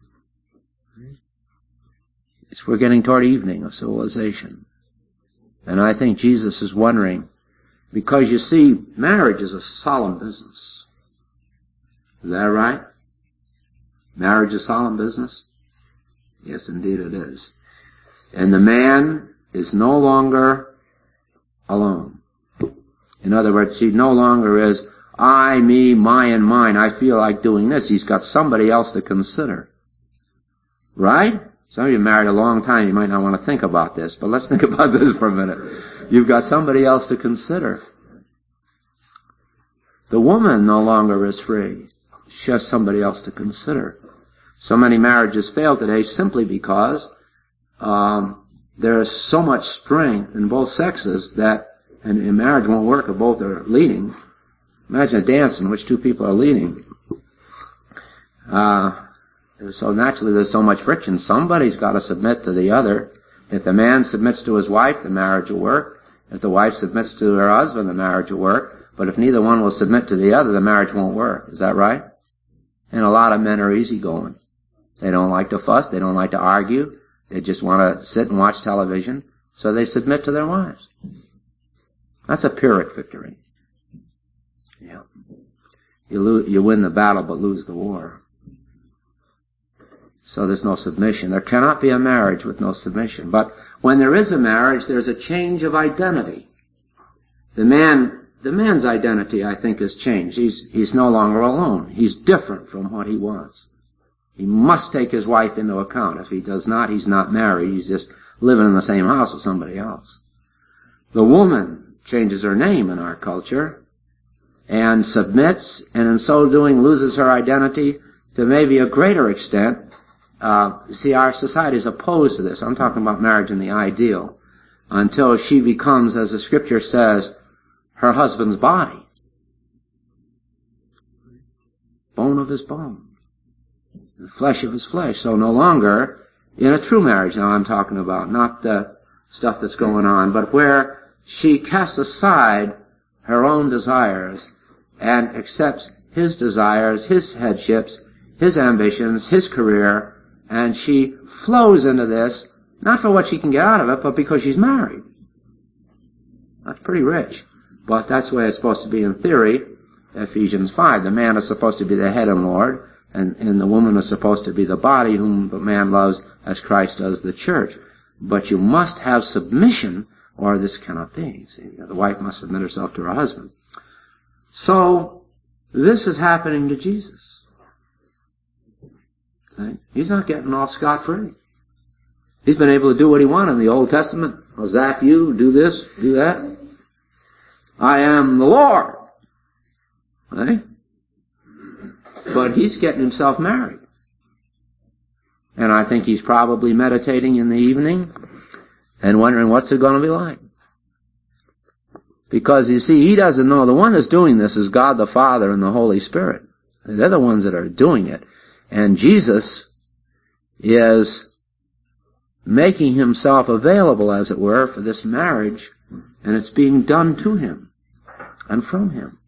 It's, we're getting toward evening of civilization. And I think Jesus is wondering, Because you see, marriage is a solemn business. Is that right? Marriage is a solemn business? Yes, indeed it is. And the man is no longer alone. In other words, he no longer is, I, me, my, and mine. I feel like doing this. He's got somebody else to consider. Right? Some of you married a long time. You might not want to think about this, but let's think about this for a minute. You've got somebody else to consider. The woman no longer is free. She has somebody else to consider. So many marriages fail today simply because um, there is so much strength in both sexes that and, and marriage won't work if both are leading. Imagine a dance in which two people are leading. Uh, so naturally there's so much friction. Somebody's got to submit to the other. If the man submits to his wife, the marriage will work. If the wife submits to her husband, the marriage will work. But if neither one will submit to the other, the marriage won't work. Is that right? And a lot of men are easygoing. They don't like to fuss. They don't like to argue. They just want to sit and watch television. So they submit to their wives. That's a Pyrrhic victory. Yeah. You lo- you win the battle but lose the war. So there's no submission. There cannot be a marriage with no submission. But when there is a marriage, there's a change of identity. The man, the man's identity, I think, has changed. He's, he's no longer alone. He's different from what he was. He must take his wife into account. If he does not, he's not married. He's just living in the same house with somebody else. The woman changes her name in our culture and submits, and in so doing loses her identity to maybe a greater extent. Uh, see, our society is opposed to this. I'm talking about marriage in the ideal. Until she becomes, as the scripture says, her husband's body. Bone of his bone. The flesh of his flesh. So no longer in a true marriage now I'm talking about, not the stuff that's going on, but where she casts aside her own desires and accepts his desires, his headships, his ambitions, his career, and she flows into this, not for what she can get out of it, but because she's married. That's pretty rich. But that's the way it's supposed to be in theory. Ephesians five. The man is supposed to be the head and Lord, and, and the woman is supposed to be the body whom the man loves as Christ does the church. But you must have submission, or this cannot be. See, the wife must submit herself to her husband. So, this is happening to Jesus. Okay? He's not getting off scot-free. He's been able to do what he wanted in the Old Testament. I'll zap you, do this, do that. I am the Lord. Right? But he's getting himself married. And I think he's probably meditating in the evening and wondering what's it going to be like. Because, you see, he doesn't know. The one that's doing this is God the Father and the Holy Spirit. They're the ones that are doing it. And Jesus is making himself available, as it were, for this marriage, and it's being done to him and from him.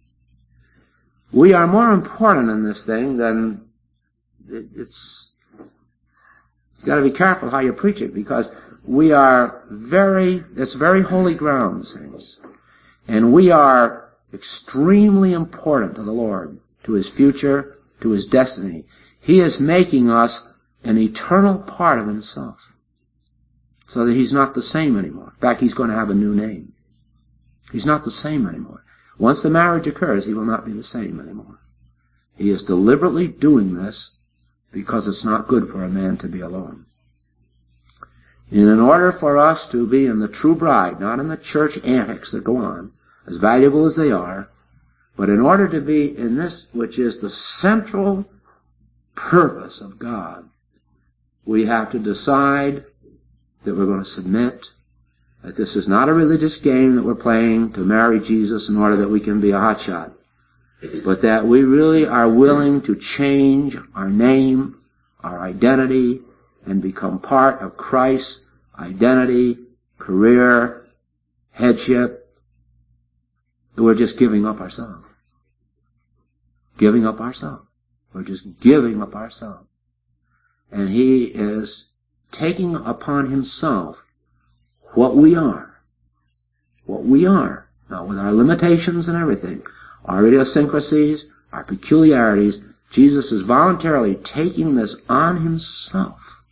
We are more important in this thing than it, it's, you've got to be careful how you preach it, because we are very, it's very holy ground, saints. And we are extremely important to the Lord, to his future, to his destiny. He is making us an eternal part of himself, so that he's not the same anymore. In fact, he's going to have a new name. He's not the same anymore. Once the marriage occurs, he will not be the same anymore. He is deliberately doing this because it's not good for a man to be alone. And in order for us to be in the true bride, not in the church antics that go on, as valuable as they are, but in order to be in this, which is the central purpose of God, we have to decide that we're going to submit, that this is not a religious game that we're playing to marry Jesus in order that we can be a hotshot, but that we really are willing to change our name, our identity, and become part of Christ's identity, career, headship. We're just giving up ourselves. Giving up ourselves. We're just giving up ourselves. And he is taking upon himself what we are. What we are. Now, with our limitations and everything, our idiosyncrasies, our peculiarities, Jesus is voluntarily taking this on himself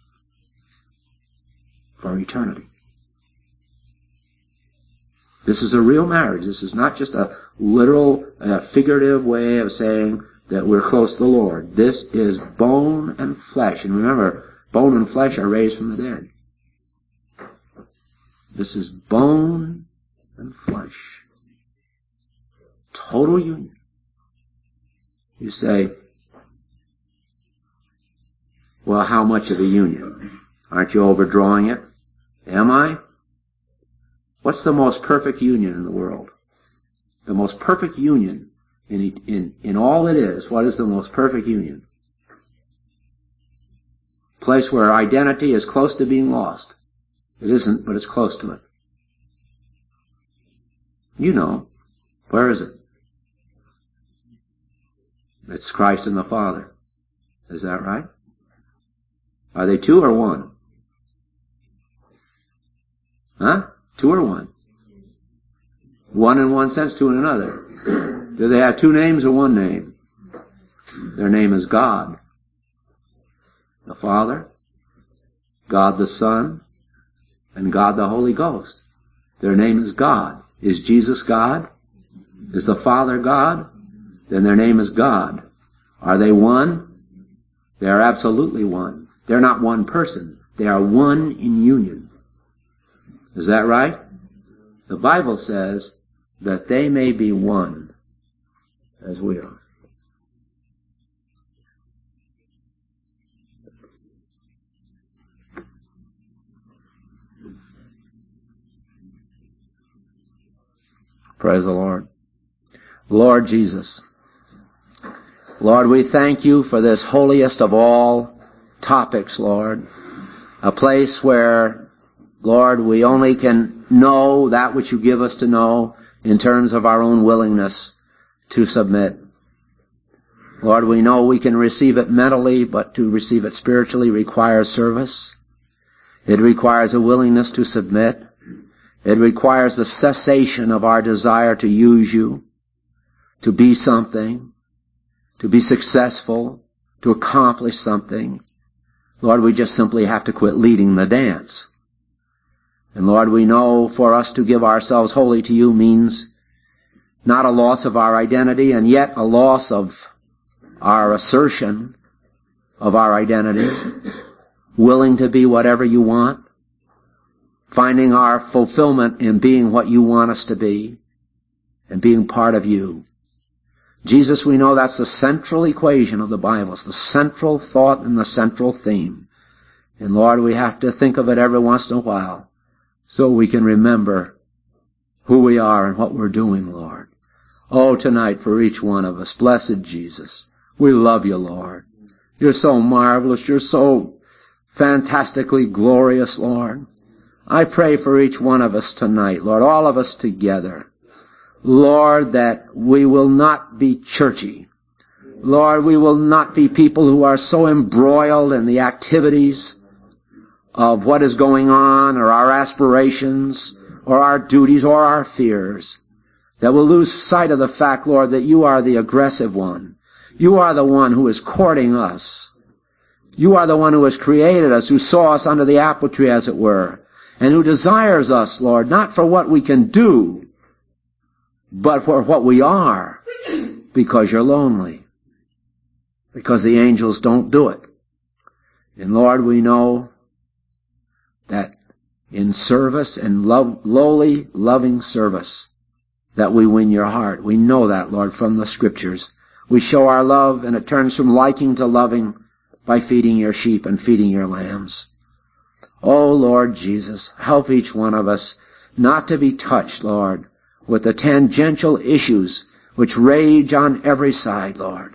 for eternity. This is a real marriage. This is not just a literal, uh, figurative way of saying that we're close to the Lord. This is bone and flesh. And remember, bone and flesh are raised from the dead. This is bone and flesh. Total union. You say, well, how much of a union? Aren't you overdrawing it? Am I? What's the most perfect union in the world? The most perfect union in, in, in all it is, what is the most perfect union? Place where identity is close to being lost. It isn't, but it's close to it. You know. Where is it? It's Christ and the Father. Is that right? Are they two or one? Huh? Two or one? One in one sense, two in another. Do they have two names or one name? Their name is God. The Father, God the Son, and God the Holy Ghost. Their name is God. Is Jesus God? Is the Father God? Then their name is God. Are they one? They are absolutely one. They're not one person. They are one in union. Is that right? The Bible says that they may be one as we are. Praise the Lord. Lord Jesus, Lord, we thank you for this holiest of all topics, Lord. A place where, Lord, we only can know that which you give us to know in terms of our own willingness to submit. Lord, we know we can receive it mentally, but to receive it spiritually requires service. It requires a willingness to submit. It requires the cessation of our desire to use you, to be something, to be successful, to accomplish something. Lord, we just simply have to quit leading the dance. And Lord, we know for us to give ourselves wholly to you means not a loss of our identity, and yet a loss of our assertion of our identity, willing to be whatever you want, finding our fulfillment in being what you want us to be, and being part of you. Jesus, we know that's the central equation of the Bible. It's the central thought and the central theme. And Lord, we have to think of it every once in a while so we can remember who we are and what we're doing, Lord. Oh, tonight for each one of us, blessed Jesus, we love you, Lord. You're so marvelous. You're so fantastically glorious, Lord. I pray for each one of us tonight, Lord, all of us together. Lord, that we will not be churchy. Lord, we will not be people who are so embroiled in the activities of what is going on, or our aspirations, or our duties, or our fears, that we'll lose sight of the fact, Lord, that you are the aggressive one. You are the one who is courting us. You are the one who has created us, who saw us under the apple tree, as it were, and who desires us, Lord, not for what we can do, but for what we are, because you're lonely, because the angels don't do it. And Lord, we know that in service and love, lowly, loving service, that we win your heart. We know that, Lord, from the Scriptures. We show our love, and it turns from liking to loving by feeding your sheep and feeding your lambs. Oh, Lord Jesus, help each one of us not to be touched, Lord, with the tangential issues which rage on every side, Lord,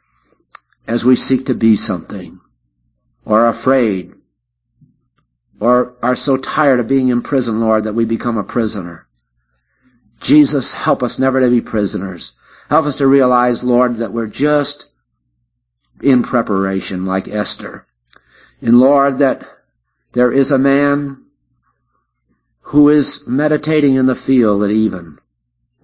as we seek to be something, or are afraid, or are so tired of being in prison, Lord, that we become a prisoner. Jesus, help us never to be prisoners. Help us to realize, Lord, that we're just in preparation like Esther. And Lord, that there is a man who is meditating in the field at even,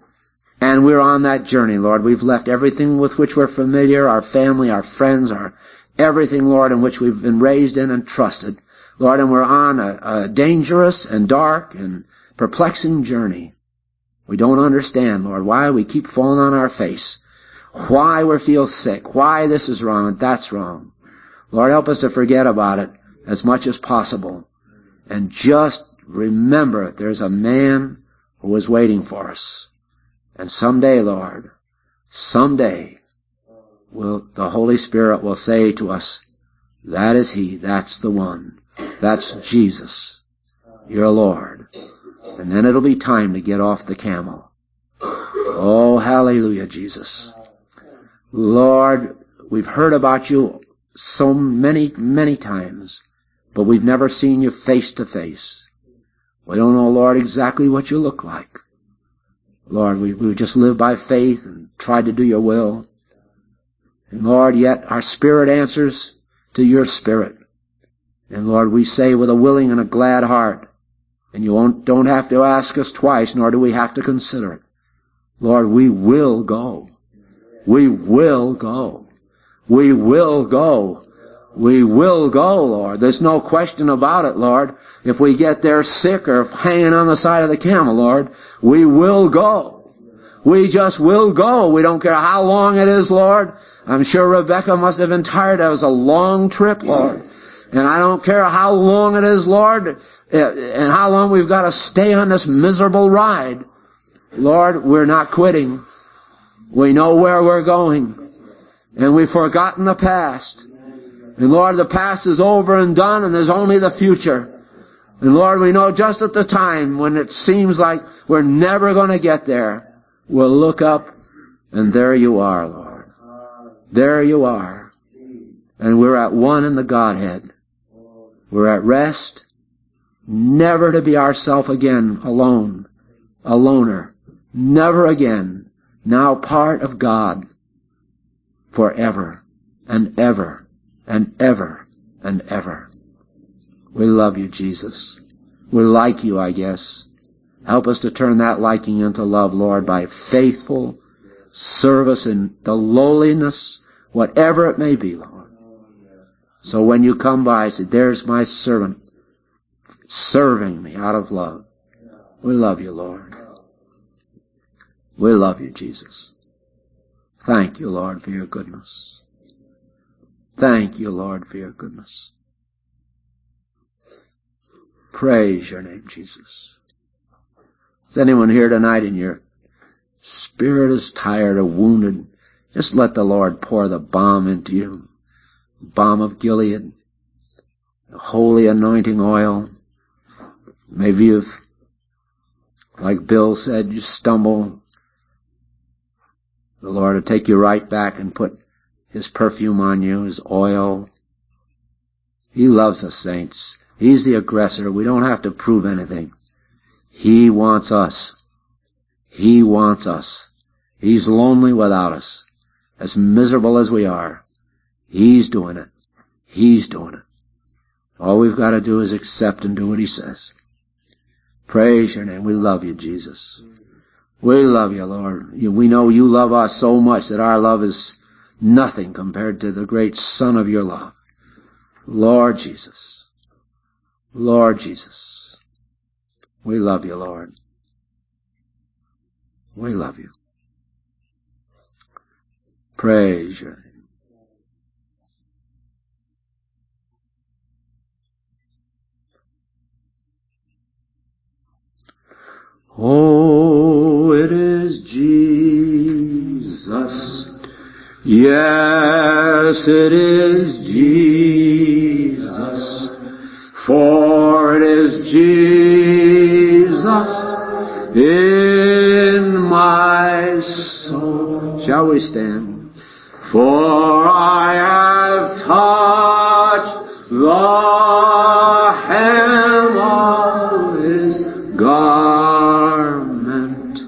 And we're on that journey, Lord. We've left everything with which we're familiar, our family, our friends, our everything, Lord, in which we've been raised in and trusted. Lord, and we're on a, a dangerous and dark and perplexing journey. We don't understand, Lord, why we keep falling on our face, why we feel sick, why this is wrong and that's wrong. Lord, help us to forget about it as much as possible and just remember there's a man who is waiting for us. And someday, Lord, someday, will the Holy Spirit will say to us, that is He, that's the one, that's Jesus, your Lord. And then it'll be time to get off the camel. Oh, hallelujah, Jesus. Lord, we've heard about you so many, many times, but we've never seen you face to face. We don't know, Lord, exactly what you look like. Lord, we, we just live by faith and try to do your will. And Lord, yet our spirit answers to your spirit. And Lord, we say with a willing and a glad heart, and you won't, don't have to ask us twice, nor do we have to consider it. Lord, we will go. We will go. We will go. We will go, Lord. There's no question about it, Lord. If we get there sick or hanging on the side of the camel, Lord, we will go. We just will go. We don't care how long it is, Lord. I'm sure Rebecca must have been tired. That was a long trip, Lord. And I don't care how long it is, Lord, and how long we've got to stay on this miserable ride. Lord, we're not quitting. We know where we're going. And we've forgotten the past. And Lord, the past is over and done, and there's only the future. And Lord, we know just at the time when it seems like we're never going to get there, we'll look up, and there you are, Lord. There you are. And we're at one in the Godhead. We're at rest, never to be ourself again, alone, a loner. Never again. Now part of God forever and ever and ever and ever. We love you, Jesus. We like you, I guess. Help us to turn that liking into love, Lord, by faithful service in the lowliness, whatever it may be, Lord. So when you come by, say, there's my servant serving me out of love. We love you, Lord. We love you, Jesus. Thank you, Lord, for your goodness. Thank you, Lord, for your goodness. Praise your name, Jesus. Is anyone here tonight and your spirit is tired or wounded? Just let the Lord pour the balm into you. Balm of Gilead. The holy anointing oil. Maybe you've, like Bill said, you stumble. The Lord will take you right back and put His perfume on you, His oil. He loves us, saints. He's the aggressor. We don't have to prove anything. He wants us. He wants us. He's lonely without us. As miserable as we are. He's doing it. He's doing it. All we've got to do is accept and do what He says. Praise your name. We love you, Jesus. We love you, Lord. We know you love us so much that our love is nothing compared to the great Son of your love. Lord Jesus. Lord Jesus. We love you, Lord. We love you. Praise your name. Oh, it is Jesus. Yes, it is Jesus. For it is Jesus in my soul. Shall we stand? For I have touched the hem of His garment,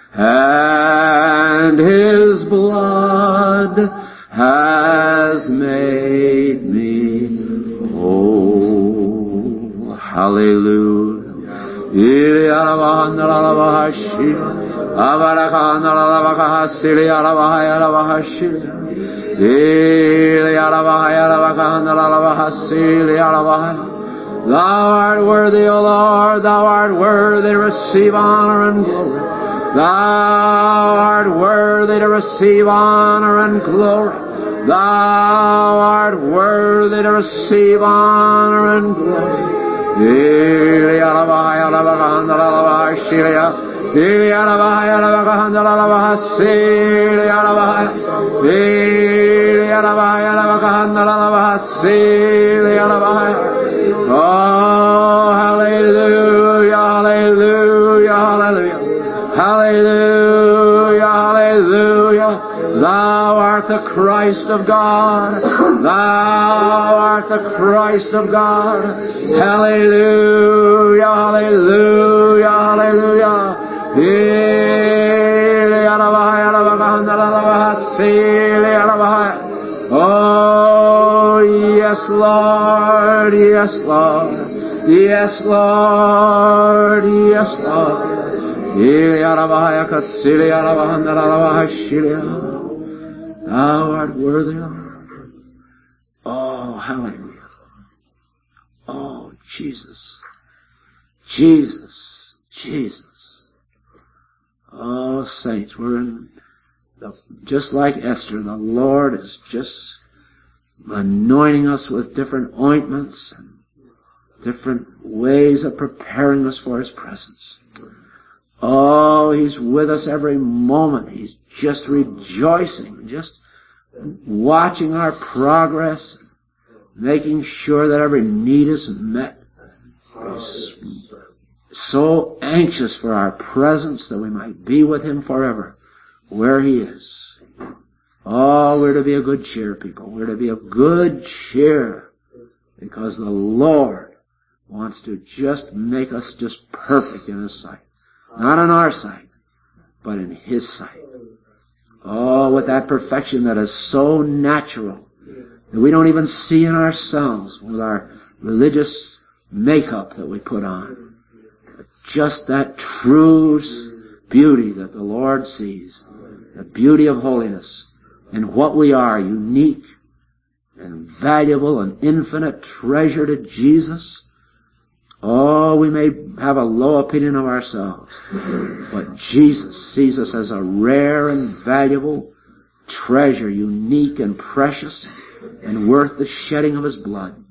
and His blood has made me whole. Hallelujah. Thou art worthy, O Lord, thou art worthy to receive honor and glory. Thou art worthy to receive honor and glory. Thou art worthy to receive honor and glory. Oh, hallelujah, hallelujah, hallelujah. Hallelujah, hallelujah. Thou art the Christ of God. Thou art the Christ of God. Hallelujah, hallelujah, hallelujah. Oh, yes, Lord, yes, Lord. Yes, Lord, yes, Lord. Thou art worthy, Lord. Oh, hallelujah. Oh, Jesus. Jesus. Jesus. Oh, saints, we're in the, just like Esther, the Lord is just anointing us with different ointments and different ways of preparing us for His presence. Oh, He's with us every moment. He's just rejoicing, just watching our progress, making sure that every need is met. He's so anxious for our presence that we might be with Him forever, where He is. Oh, we're to be a good cheer, people. We're to be a good cheer, because the Lord wants to just make us just perfect in His sight. Not in our sight, but in His sight. Oh, with that perfection that is so natural that we don't even see in ourselves with our religious makeup that we put on. But just that true beauty that the Lord sees, the beauty of holiness, and what we are, unique and valuable and infinite treasure to Jesus. Oh, we may have a low opinion of ourselves, but Jesus sees us as a rare and valuable treasure, unique and precious, and worth the shedding of His blood.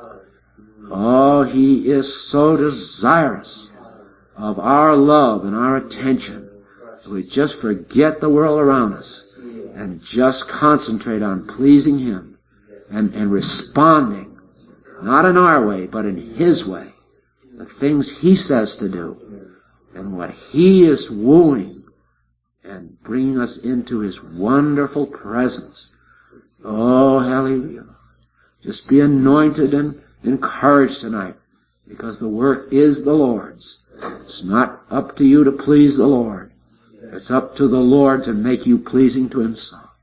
Oh, He is so desirous of our love and our attention that we just forget the world around us and just concentrate on pleasing Him and, and responding, not in our way, but in His way. The things He says to do, and what He is wooing and bringing us into His wonderful presence. Oh, hallelujah. Just be anointed and encouraged tonight, because the work is the Lord's. It's not up to you to please the Lord. It's up to the Lord to make you pleasing to Himself.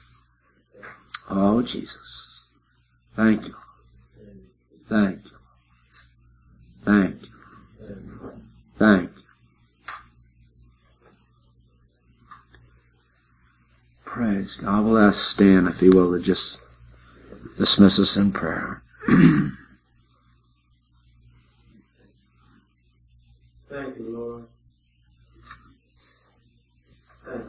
Oh, Jesus. Thank you. Thank you. Thank you. Thank you. Praise God. We'll ask Stan, if he will, to just dismiss us in prayer. Thank you, Lord. Thank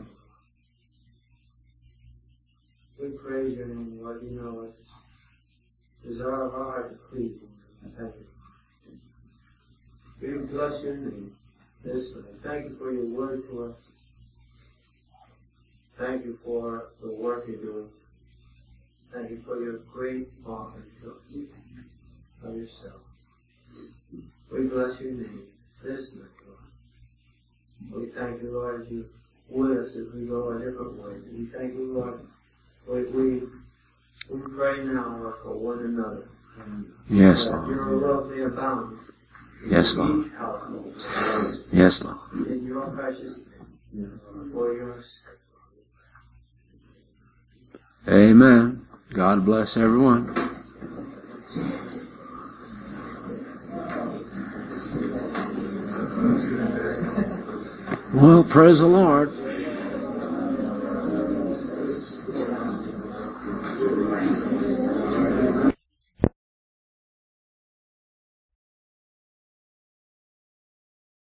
you. We praise Your name, Lord. You know it. Desire of our heart to please You. Thank you. We bless Your name this way. Thank You for Your word to us. Thank You for the work You're doing. Thank You for Your great honor of Yourself. We bless Your name this night, Lord. We thank You, Lord, as You with us as we go our different ways. We thank You, Lord. We, we, we pray now, Lord, for one another. Yes, Lord. Your love may abound. Yes, Lord. Yes, Lord. In Your precious name. For Your sake. Amen. God bless everyone. Well, praise the Lord.